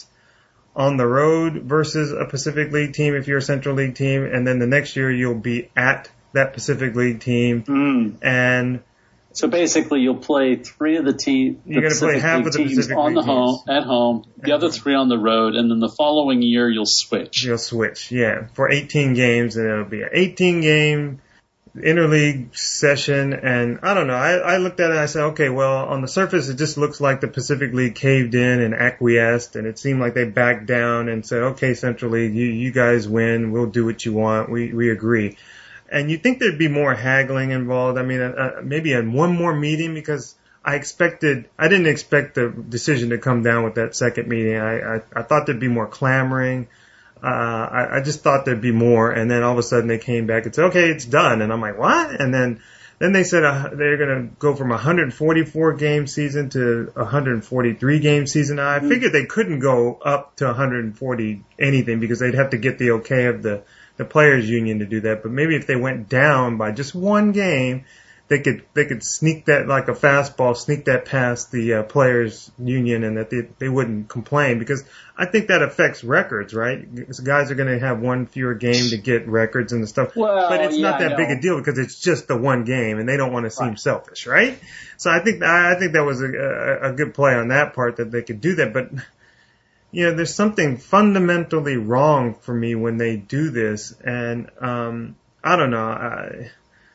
on the road versus a Pacific League team if you're a Central League team. And then the next year you'll be at that Pacific League team. Mm. And so basically you'll play three of the team, you're going to play half of the teams Pacific on League the home, teams. at home, the other three on the road, and then the following year you'll switch. You'll switch, yeah, for eighteen games, and it'll be an eighteen game interleague session. And I don't know, I, I looked at it and I said, okay, well, on the surface it just looks like the Pacific League caved in and acquiesced, and it seemed like they backed down and said, okay, Central League, you, you guys win, we'll do what you want, we, we agree. And you think there'd be more haggling involved. I mean, uh, maybe in one more meeting, because I expected, I didn't expect the decision to come down with that second meeting. I, I, I thought there'd be more clamoring. Uh, I, I just thought there'd be more. And then all of a sudden they came back and said, okay, it's done. And I'm like, what? And then, then they said uh, they're going to go from a one hundred forty-four game season to a one hundred forty-three game season. Now, I figured they couldn't go up to one hundred forty anything because they'd have to get the okay of the the players union to do that. But maybe if they went down by just one game, they could they could sneak that like a fastball, sneak that past the uh, players union, and that they they wouldn't complain, because I think that affects records, right? Because guys are going to have one fewer game to get records and the stuff. Well, but it's yeah, not that big a deal because it's just the one game, and they don't want to seem right. selfish, right? So I think I think that was a, a, a good play on that part, that they could do that. But you know, there's something fundamentally wrong for me when they do this, and um, I don't know. I,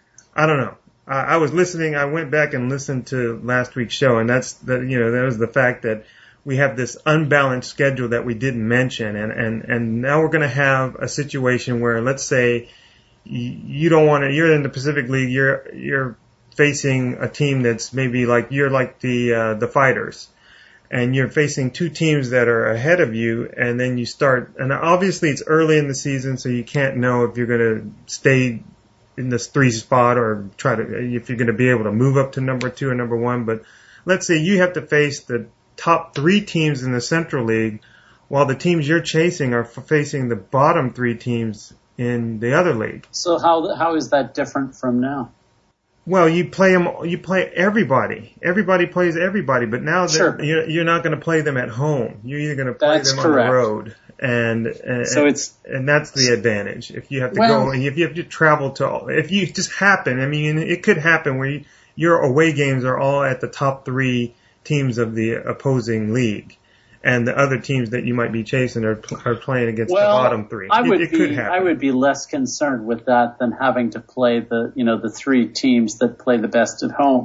I don't know. I, I was listening. I went back and listened to last week's show, and that's the you know that was the fact that we have this unbalanced schedule that we didn't mention, and and and now we're going to have a situation where, let's say, you, you don't want to. You're in the Pacific League. You're you're facing a team that's maybe like you're like the uh, the Fighters. And you're facing two teams that are ahead of you, and then you start, and obviously it's early in the season, so you can't know if you're going to stay in this three spot or try to, if you're going to be able to move up to number two or number one. But let's say you have to face the top three teams in the Central League, while the teams you're chasing are facing the bottom three teams in the other league. So how how is that different from now? Well, you play them. You play everybody. Everybody plays everybody. But now sure. you're, you're not going to play them at home. You're either going to play that's them correct. on the road, and, and so it's and that's the advantage. If you have to well, go, and if you have to travel to, if you just happen, I mean, it could happen where you, your away games are all at the top three teams of the opposing league, and the other teams that you might be chasing are, are playing against well, the bottom three. I would it, it be, could happen. I would be less concerned with that than having to play the, you know, the three teams that play the best at home.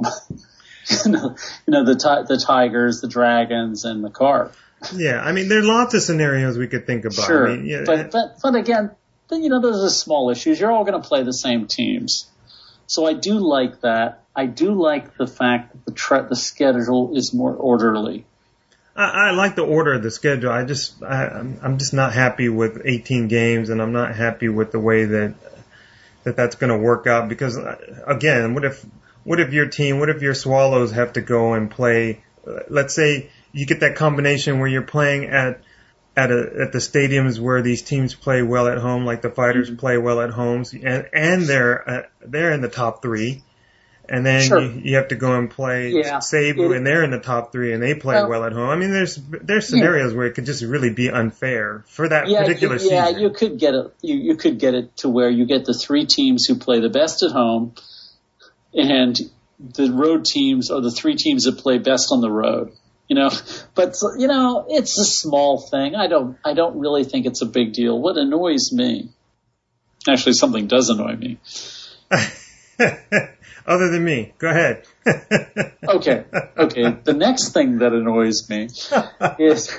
you know, you know, the the Tigers, the Dragons, and the Carp. Yeah, I mean, there are lots of scenarios we could think about. Sure, I mean, yeah, but but but again, then, you know, those are small issues. You're all going to play the same teams. So I do like that. I do like the fact that the tra- the schedule is more orderly. I, I like the order of the schedule. I just, I, I'm, I'm just not happy with eighteen games, and I'm not happy with the way that that that's going to work out. Because again, what if what if your team, what if your Swallows have to go and play? Let's say you get that combination where you're playing at at a, at the stadiums where these teams play well at home, like the Fighters mm-hmm. play well at home, and and they're uh, they're in the top three. And then sure. you, you have to go and play yeah. Cebu, and they're in the top three, and they play well, well at home. I mean, there's there's scenarios yeah. where it could just really be unfair for that yeah, particular you, season. Yeah, you could get it. You, you could get it to where you get the three teams who play the best at home, and the road teams are the three teams that play best on the road. You know, but you know, it's a small thing. I don't I don't really think it's a big deal. What annoys me, actually, something does annoy me. Other than me. Go ahead. okay. Okay. The next thing that annoys me is,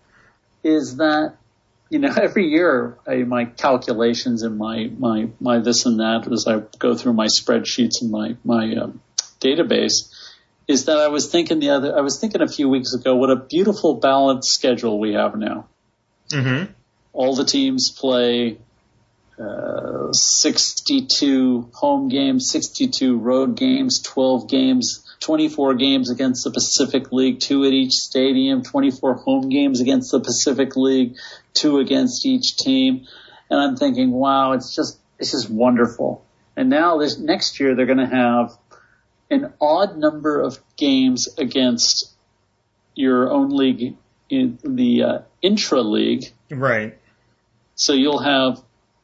is that, you know, every year I, my calculations and my, my, my this and that as I go through my spreadsheets and my, my, um, database is that I was thinking the other, I was thinking a few weeks ago, what a beautiful balanced schedule we have now. Mm-hmm. All the teams play, Uh, sixty-two home games, sixty-two road games, twelve games, twenty-four games against the Pacific League, two at each stadium, twenty-four home games against the Pacific League, two against each team. And I'm thinking, wow, it's just, it's just wonderful. And now this next year they're going to have an odd number of games against your own league in the uh, intra-league. Right. So you'll have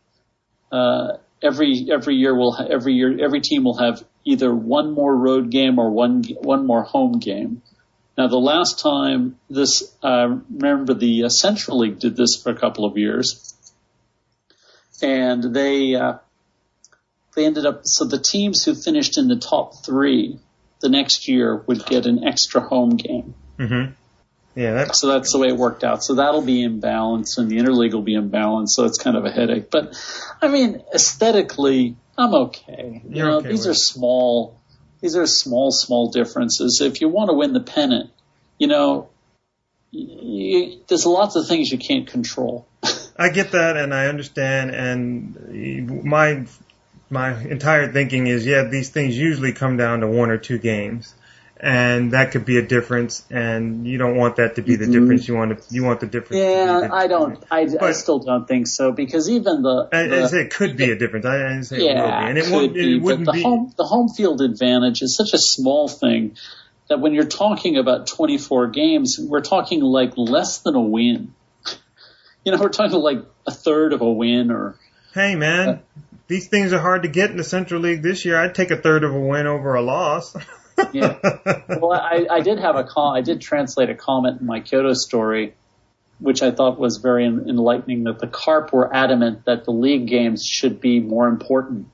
Uh, every, every year will, ha- every year, every team will have either one more road game or one, one more home game. Now, the last time this, uh, remember the uh, Central League did this for a couple of years. And they, uh, they ended up, so the teams who finished in the top three the next year would get an extra home game. Mm-hmm. Yeah, that's... So that's the way it worked out. So that'll be in balance, and the interleague will be in balance. So it's kind of a headache. But I mean, aesthetically, I'm okay. You You're know, okay these with are small. These are small, small differences. If you want to win the pennant, you know, you, there's lots of things you can't control. I get that, and I understand. And my my entire thinking is, yeah, these things usually come down to one or two games. And that could be a difference, and you don't want that to be the mm-hmm. difference. You want to, you want the difference. Yeah, to be the I don't. I, but, I still don't think so because even the. I, the I say it could be a difference. I, I didn't say yeah, it will be, and it, could won't, be, it wouldn't but the be. Home, the home field advantage is such a small thing that when you're talking about twenty-four games, we're talking like less than a win. You know, we're talking like a third of a win or. Hey, man, uh, these things are hard to get in the Central League this year. I'd take a third of a win over a loss. Yeah. Well, I, I did have a call. I did translate a comment in my Kyoto story, which I thought was very enlightening. That the Carp were adamant that the league games should be more important.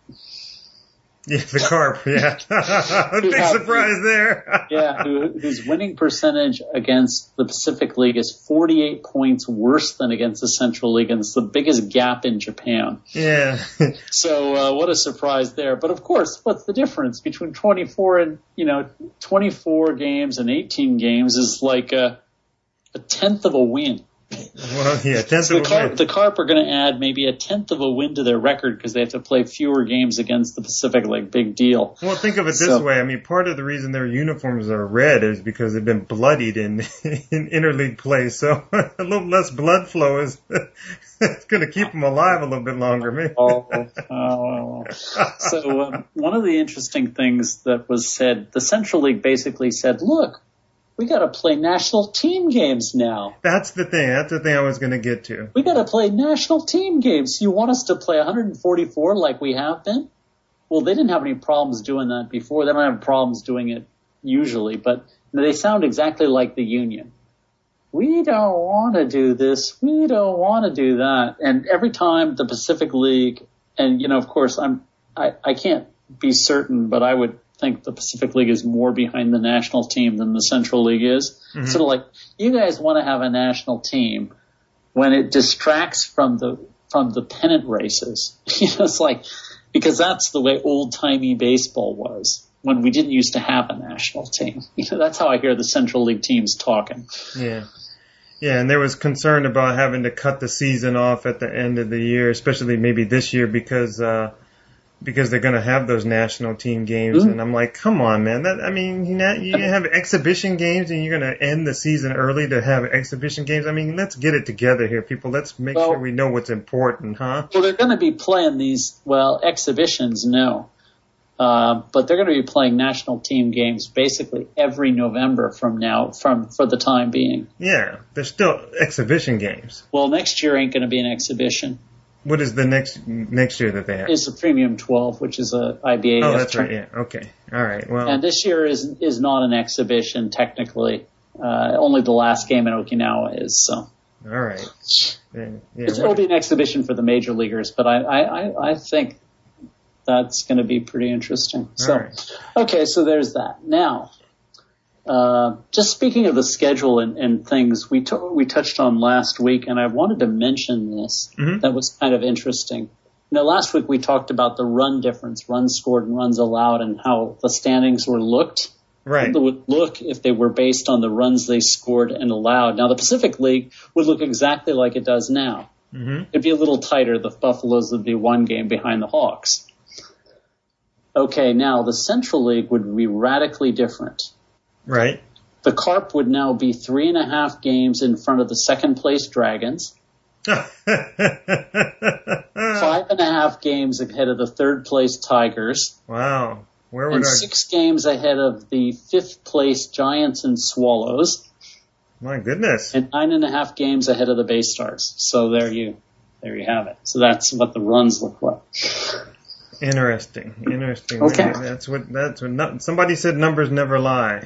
Yeah, the Carp. Yeah, big have, surprise there. Yeah, who, whose winning percentage against the Pacific League is forty-eight points worse than against the Central League, and it's the biggest gap in Japan. Yeah. So uh, what a surprise there! But of course, what's the difference between twenty-four and you know twenty-four games and eighteen games is like a, a tenth of a win. Well, yeah, tenth so of the a Carp, win. The Carp are going to add maybe a tenth of a win to their record because they have to play fewer games against the Pacific League. Big deal. Well, think of it this so, way. I mean, part of the reason their uniforms are red is because they've been bloodied in in interleague play. So a little less blood flow is going to keep them alive a little bit longer, maybe. Oh, oh, oh. So um, one of the interesting things that was said, the Central League basically said, "Look, we got to play national team games now." That's the thing. That's the thing I was going to get to. We got to play national team games. You want us to play one hundred forty-four like we have been? Well, they didn't have any problems doing that before. They don't have problems doing it usually, but they sound exactly like the union. We don't want to do this. We don't want to do that. And every time the Pacific League, and you know, of course, I'm, I, I can't be certain, but I would think the Pacific League is more behind the national team than the Central League is. Mm-hmm. Sort of like, you guys want to have a national team when it distracts from the from the pennant races. You know, it's like, because that's the way old-timey baseball was when we didn't used to have a national team. You know, that's how I hear the Central League teams talking. Yeah. Yeah, and there was concern about having to cut the season off at the end of the year, especially maybe this year because uh because they're going to have those national team games. Mm-hmm. And I'm like, come on, man. That I mean, you know, you have exhibition games and you're going to end the season early to have exhibition games. I mean, let's get it together here, people. Let's make well, sure we know what's important, huh? Well, they're going to be playing these, well, exhibitions, no. Uh, but they're going to be playing national team games basically every November from now, from for the time being. Yeah, they're still exhibition games. Well, next year ain't going to be an exhibition. What is the next next year that they have? It's the Premium twelve, which is a I B A F. Oh, that's right. Yeah. Okay. All right. Well. And this year is is not an exhibition technically. Uh, only the last game in Okinawa is. So. All right. Yeah, yeah, it'll be an exhibition for the major leaguers, but I I I think that's going to be pretty interesting. So, right. Okay, so there's that. Now, uh, just speaking of the schedule and, and things we t- we touched on last week, and I wanted to mention this. Mm-hmm. That was kind of interesting. You know, last week we talked about the run difference, runs scored and runs allowed, and how the standings were looked. Right. They would look if they were based on the runs they scored and allowed. Now, the Pacific League would look exactly like it does now. Mm-hmm. It'd be a little tighter. The Buffaloes would be one game behind the Hawks. Okay, now the Central League would be radically different. Right. The Carp would now be three and a half games in front of the second place Dragons. Five and a half games ahead of the third place Tigers. Wow. Where would and I... six games ahead of the fifth place Giants and Swallows. My goodness. And nine and a half games ahead of the Bay Stars. So there you, there you have it. So that's what the runs look like. Interesting. Interesting. Okay. That's what, that's what, not, somebody said numbers never lie.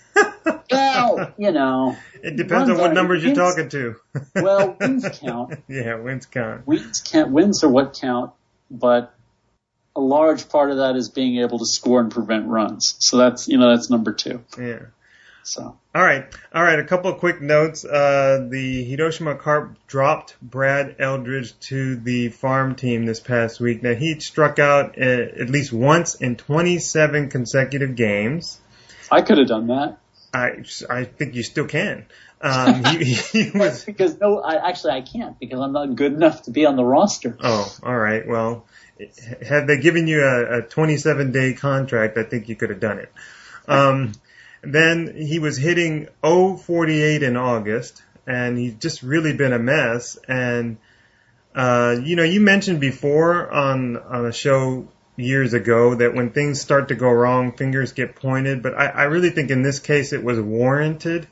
Well, you know. It depends on what are, numbers wins, you're talking to. Well, wins count. Yeah, wins count. Wins count. Wins are what count, but a large part of that is being able to score and prevent runs. So that's, you know, that's number two. Yeah. So. All right. All right. A couple of quick notes. Uh, the Hiroshima Carp dropped Brad Eldridge to the farm team this past week. Now, he struck out uh, at least once in twenty-seven consecutive games. I could have done that. I, I think you still can. Um, he, he was because no, I actually I can't because I'm not good enough to be on the roster. Oh, all right. Well, had they given you a, a twenty-seven day contract, I think you could have done it. Um, then he was hitting oh forty-eight in August, and he's just really been a mess. And uh, you know, you mentioned before on on a show years ago that when things start to go wrong, fingers get pointed. But I, I really think in this case it was warranted.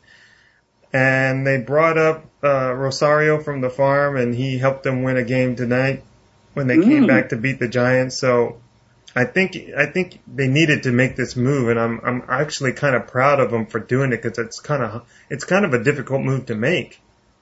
And they brought up uh, Rosario from the farm, and he helped them win a game tonight when they mm. came back to beat the Giants. So I think I think they needed to make this move, and I'm I'm actually kind of proud of them for doing it because it's kind of it's kind of a difficult move to make.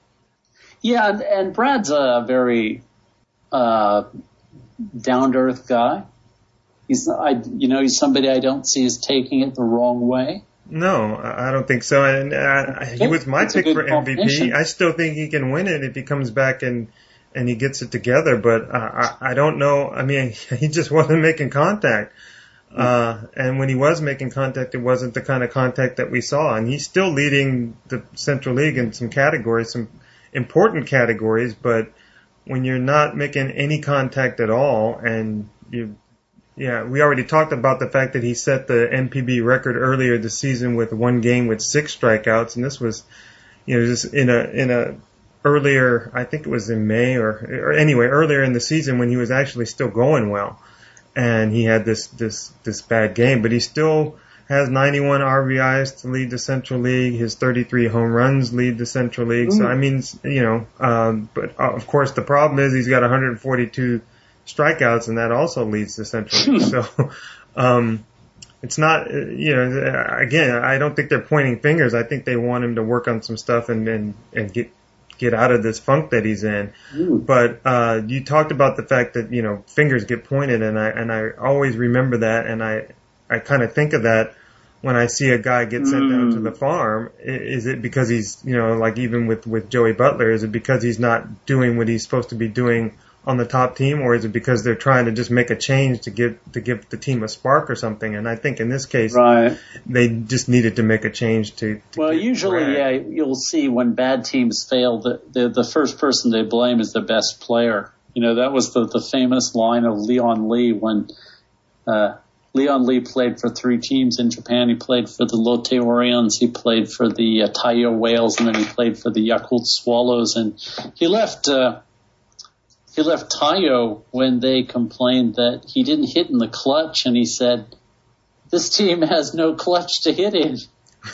Yeah, and, and Brad's a very uh, down to earth guy. He's I you know he's somebody I don't see as taking it the wrong way. No, I don't think so. And uh, he was my That's pick for M V P. I still think he can win it if he comes back and and he gets it together. But uh, I, I don't know. I mean, he just wasn't making contact. Uh, and when he was making contact, it wasn't the kind of contact that we saw. And he's still leading the Central League in some categories, some important categories. But when you're not making any contact at all, and you Yeah, we already talked about the fact that he set the M P B record earlier this season with one game with six strikeouts, and this was, you know, just in a in a earlier, I think it was in May or, or anyway earlier in the season when he was actually still going well, and he had this this this bad game, but he still has ninety-one R B Is to lead the Central League. His thirty-three home runs lead the Central League. Mm. So I mean, you know, um, but uh, of course the problem is he's got one hundred forty-two strikeouts, and that also leads to Central League. So, um, it's not, you know, again, I don't think they're pointing fingers. I think they want him to work on some stuff and, and, and get, get out of this funk that he's in. Ooh. But, uh, you talked about the fact that, you know, fingers get pointed, and I, and I always remember that, and I, I kind of think of that when I see a guy get sent mm. down to the farm. Is it because he's, you know, like even with, with Joey Butler, is it because he's not doing what he's supposed to be doing on the top team, or is it because they're trying to just make a change to give to give the team a spark or something? And I think in this case, right. they just needed to make a change to. to well, usually, Brad. yeah, you'll see when bad teams fail, the, the the first person they blame is the best player. You know, that was the the famous line of Leon Lee when uh, Leon Lee played for three teams in Japan. He played for the Lotte Orions, he played for the uh, Taiyo Whales, and then he played for the Yakult Swallows. And he left. Uh, He left Taiyo when they complained that he didn't hit in the clutch, and he said, this team has no clutch to hit in.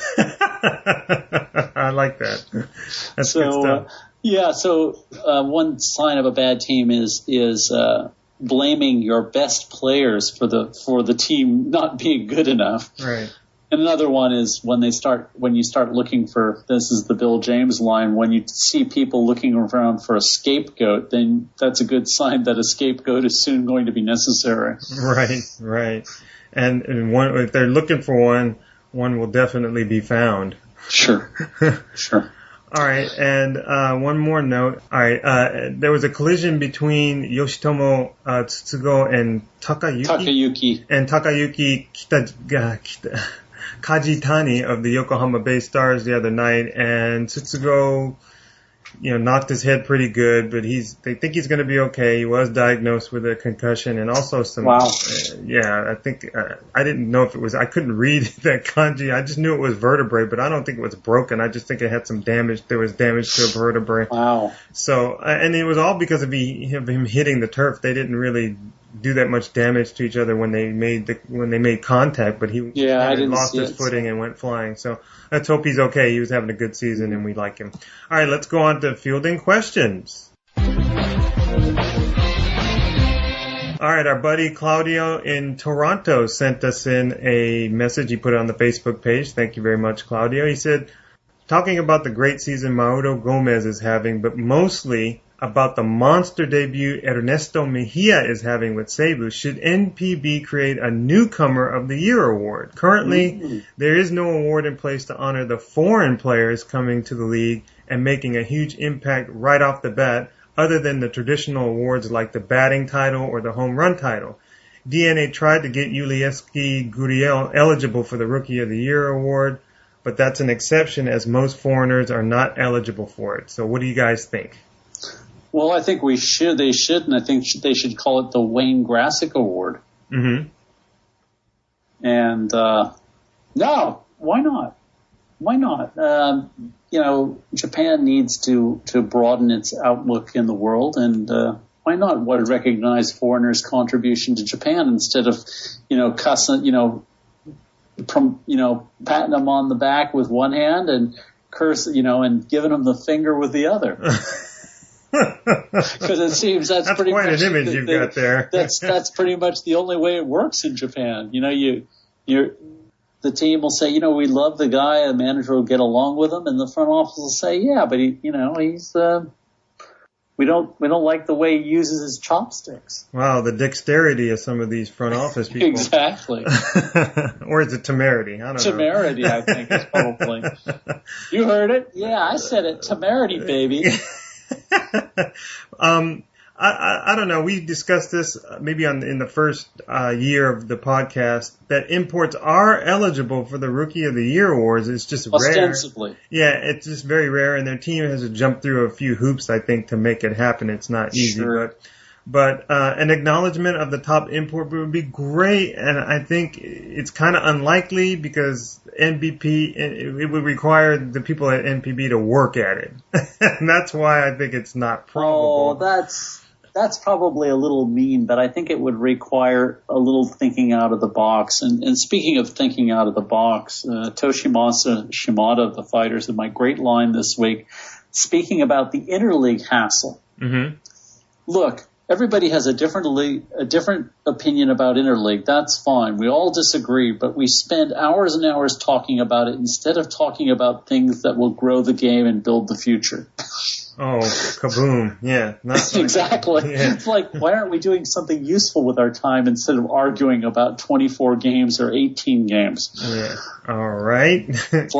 I like that. That's so, good stuff. Uh, yeah, so uh, one sign of a bad team is is uh, blaming your best players for the for the team not being good enough. Right. And another one is when they start, when you start looking for, this is the Bill James line, when you see people looking around for a scapegoat, then that's a good sign that a scapegoat is soon going to be necessary. Right, right. And, and one, if they're looking for one, one will definitely be found. Sure, sure. All right, and uh, one more note. All right, uh, there was a collision between Yoshitomo uh, Tsugo and Takayuki. Takayuki. And Takayuki Kita, uh, Kita Kajitani of the Yokohama Bay Stars the other night, and Tsugo, you know, knocked his head pretty good, but he's, they think he's going to be okay. He was diagnosed with a concussion and also some, wow. uh, yeah, I think, uh, I didn't know if it was, I couldn't read that kanji. I just knew it was vertebrae, but I don't think it was broken. I just think it had some damage. There was damage to a vertebrae. Wow. So, uh, and it was all because of, he, of him hitting the turf. They didn't really do that much damage to each other when they made the when they made contact, but he yeah, I didn't lost see his it, footing so. and went flying. So let's hope he's okay. He was having a good season and we like him. All right, let's go on to fielding questions. All right, our buddy Claudio in Toronto sent us in a message. He put it on the Facebook page. Thank you very much, Claudio. He said, talking about the great season Mauro Gomez is having, but mostly about the monster debut Ernesto Mejia is having with Seibu, should N P B create a Newcomer of the Year award? Currently, mm-hmm. there is no award in place to honor the foreign players coming to the league and making a huge impact right off the bat, other than the traditional awards like the batting title or the home run title. D N A tried to get Yulieski Gurriel eligible for the Rookie of the Year award, but that's an exception as most foreigners are not eligible for it. So what do you guys think? Well, I think we should. They should, and I think they should call it the Wayne Grassick Award. Mm-hmm. And uh, no, why not? Why not? Um, you know, Japan needs to to broaden its outlook in the world, and uh, why not? What recognize foreigners' contribution to Japan instead of, you know, cussing, you know, from you know, patting them on the back with one hand and curse, you know, and giving them the finger with the other. Because it seems that's, that's pretty quite much an image the, you've the, got there. that's that's pretty much the only way it works in Japan. You know, you you the team will say, you know, we love the guy. The manager will get along with him, and the front office will say, yeah, but he, you know, he's uh, we don't we don't like the way he uses his chopsticks. Wow, the dexterity of some of these front office people. Exactly. Or is it temerity? I don't temerity, know. I think is probably. You heard it? Yeah, I said it. Temerity, baby. um, I, I, I don't know. We discussed this maybe on in the first uh, year of the podcast that imports are eligible for the Rookie of the Year awards. It's just ostensibly. rare. Yeah, it's just very rare, and their team has to jump through a few hoops, I think, to make it happen. It's not easy, sure. but. But uh, an acknowledgement of the top import would be great, and I think it's kind of unlikely because N B P it would require the people at N P B to work at it, and that's why I think it's not probable. Oh, that's that's probably a little mean, but I think it would require a little thinking out of the box. And, and speaking of thinking out of the box, uh, Toshimasa Shimada of the Fighters had my great line this week, speaking about the interleague hassle. Mm-hmm. Look. Everybody has a different league, a different opinion about interleague. That's fine. We all disagree, but we spend hours and hours talking about it instead of talking about things that will grow the game and build the future. Oh, kaboom. Yeah. Not exactly. Yeah. It's like, why aren't we doing something useful with our time instead of arguing about twenty-four games or eighteen games? Yeah. All right. It's like,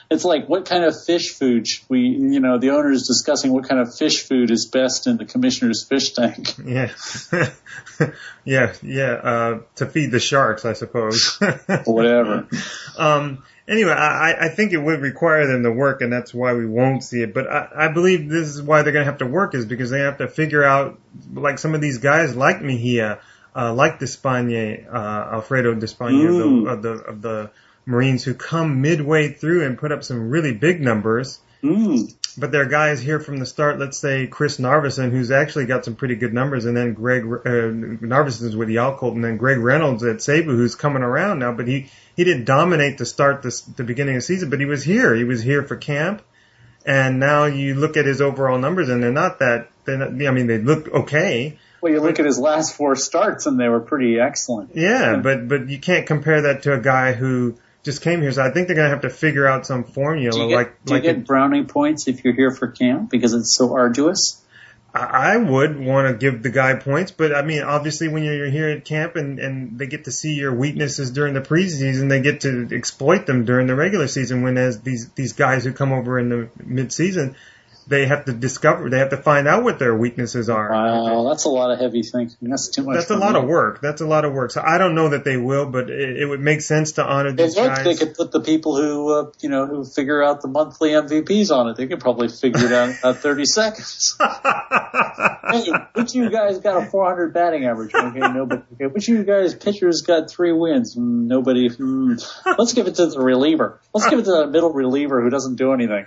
It's like, what kind of fish food should we, you know, the owner is discussing what kind of fish food is best in the commissioner's fish tank. Yeah. yeah, yeah, uh, to feed the sharks, I suppose. Whatever. Um, anyway, I, I think it would require them to work, and that's why we won't see it. But I, I believe this is why they're going to have to work, is because they have to figure out, like some of these guys like Mejia, uh, like Despagne, uh, Alfredo Despagne Mm. of, the, of the, of the Marines, who come midway through and put up some really big numbers. Mm. But there are guys here from the start, let's say Chris Narveson, who's actually got some pretty good numbers, and then Greg, uh, Narveson's with Yakult, and then Greg Reynolds at Seibu, who's coming around now, but he, he didn't dominate to start this, the beginning of the season, but he was here. He was here for camp, and now you look at his overall numbers, and they're not that, they're not, I mean, they look okay. Well, you look at his last four starts, and they were pretty excellent. Yeah, but, but you can't compare that to a guy who just came here, so I think they're going to have to figure out some formula. Do you get, like, do you like get a, brownie points if you're here for camp because it's so arduous? I would want to give the guy points, but I mean, obviously when you're here at camp and, and they get to see your weaknesses during the preseason, they get to exploit them during the regular season, when as these, these guys who come over in the mid-season, they have to discover, they have to find out what their weaknesses are. Wow, that's a lot of heavy thinking. That's too much. That's a lot me. of work. That's a lot of work. So I don't know that they will, but it, it would make sense to honor these They, guys. they could put the people who, uh, you know, who figure out the monthly M V Ps on it. They could probably figure it out in about thirty seconds. Hey, which of you guys got a four hundred batting average? Okay, nobody. Okay, which of you guys pitchers got three wins? Mm, nobody. Mm. Let's give it to the reliever. Let's give it to the middle reliever who doesn't do anything.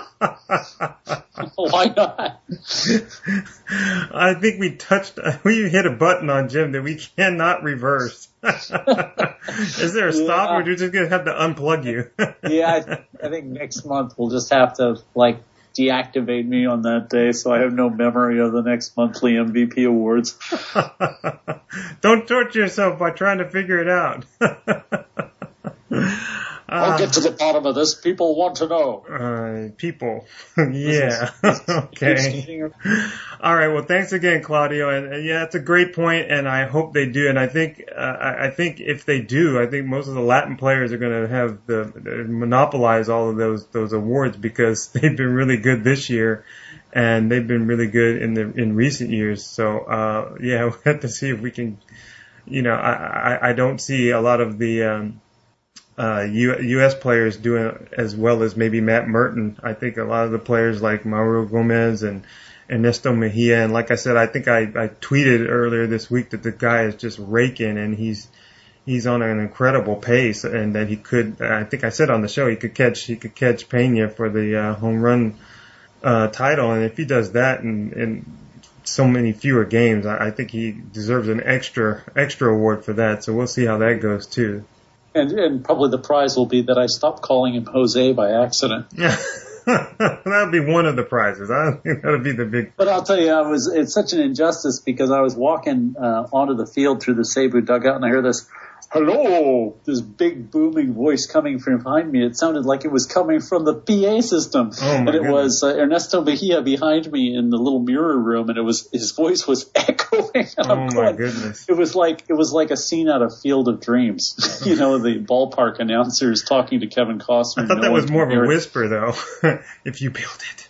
Why not? I think we touched, we hit a button on Jim that we cannot reverse. Is there a stop, Yeah. or are we just going to have to unplug you? Yeah, I, th- I think next month we'll just have to, like, deactivate me on that day so I have no memory of the next monthly M V P awards. Don't torture yourself by trying to figure it out. I'll get to the bottom of this. People want to know. Uh, people. Yeah. Okay. All right. Well, thanks again, Claudio. And, and yeah, it's a great point, and I hope they do. And I think, uh, I, I think if they do, I think most of the Latin players are going to have the, the monopolize all of those those awards, because they've been really good this year, and they've been really good in the in recent years. So, uh, yeah, we'll have to see if we can. You know, I I, I don't see a lot of the. Um, Uh, U S players doing as well as maybe Matt Merton. I think a lot of the players like Mauro Gomez and Ernesto Mejia, and like I said, I think I, I tweeted earlier this week that the guy is just raking, and he's he's on an incredible pace, and that he could. I think I said on the show he could catch he could catch Pena for the uh, home run uh, title, and if he does that in, in so many fewer games, I, I think he deserves an extra extra award for that. So we'll see how that goes too. And, and probably the prize will be that I stopped calling him Jose by accident. Yeah, that would be one of the prizes. I don't think that would be the big. But I'll tell you, I was it's such an injustice because I was walking uh, onto the field through the Seibu dugout, and I hear this, hello, this big booming voice coming from behind me. It sounded like it was coming from the P A system. Oh, my and it goodness. was uh, Ernesto Mejia behind me in the little mirror room, and it was his voice was echoing. And Oh I'm my going, goodness. It was like it was like a scene out of Field of Dreams. You know, the ballpark announcers talking to Kevin Costner. I thought no that one was more of can hear a it. whisper, though. If you build it.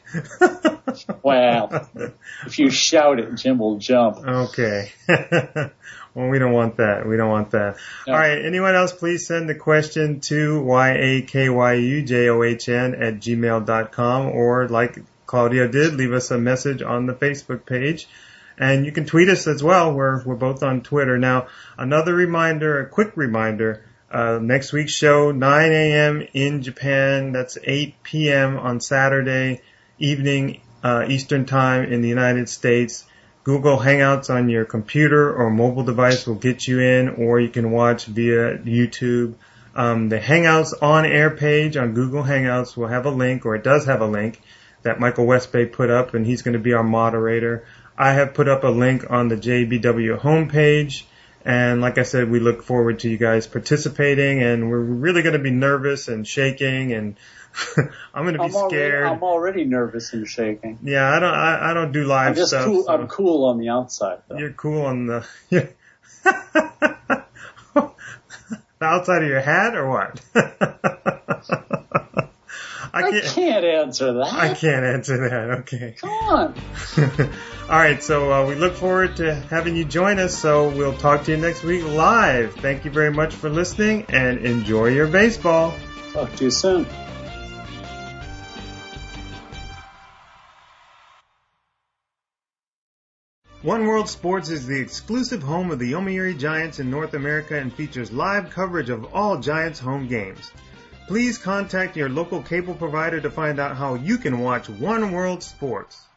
Well, if you shout it, Jim will jump. Okay. Well, we don't want that. We don't want that. No. All right. Anyone else, please send the question to Y A K Y U J O H N at gmail dot com, or like Claudio did, leave us a message on the Facebook page. And you can tweet us as well. We're, we're both on Twitter. Now, another reminder, a quick reminder, uh, next week's show, nine a.m. in Japan. That's eight p.m. on Saturday evening, uh, Eastern time in the United States. Google Hangouts on your computer or mobile device will get you in, or you can watch via YouTube. Um, the Hangouts on air page on Google Hangouts will have a link, or it does have a link that Michael Westbay put up, and he's going to be our moderator. I have put up a link on the J B W homepage, and like I said, we look forward to you guys participating, and we're really going to be nervous and shaking, and I'm going to be I'm already, scared. I'm already nervous and shaking. Yeah, I don't, I, I don't do live I'm just stuff. cool. so I'm cool on the outside, though. You're cool on the, the outside of your hat, or what? I I can't, can't answer that. I can't answer that. Okay. Come on. All right, so uh, we look forward to having you join us. So we'll talk to you next week live. Thank you very much for listening, and enjoy your baseball. Talk to you soon. One World Sports is the exclusive home of the Yomiuri Giants in North America and features live coverage of all Giants home games. Please contact your local cable provider to find out how you can watch One World Sports.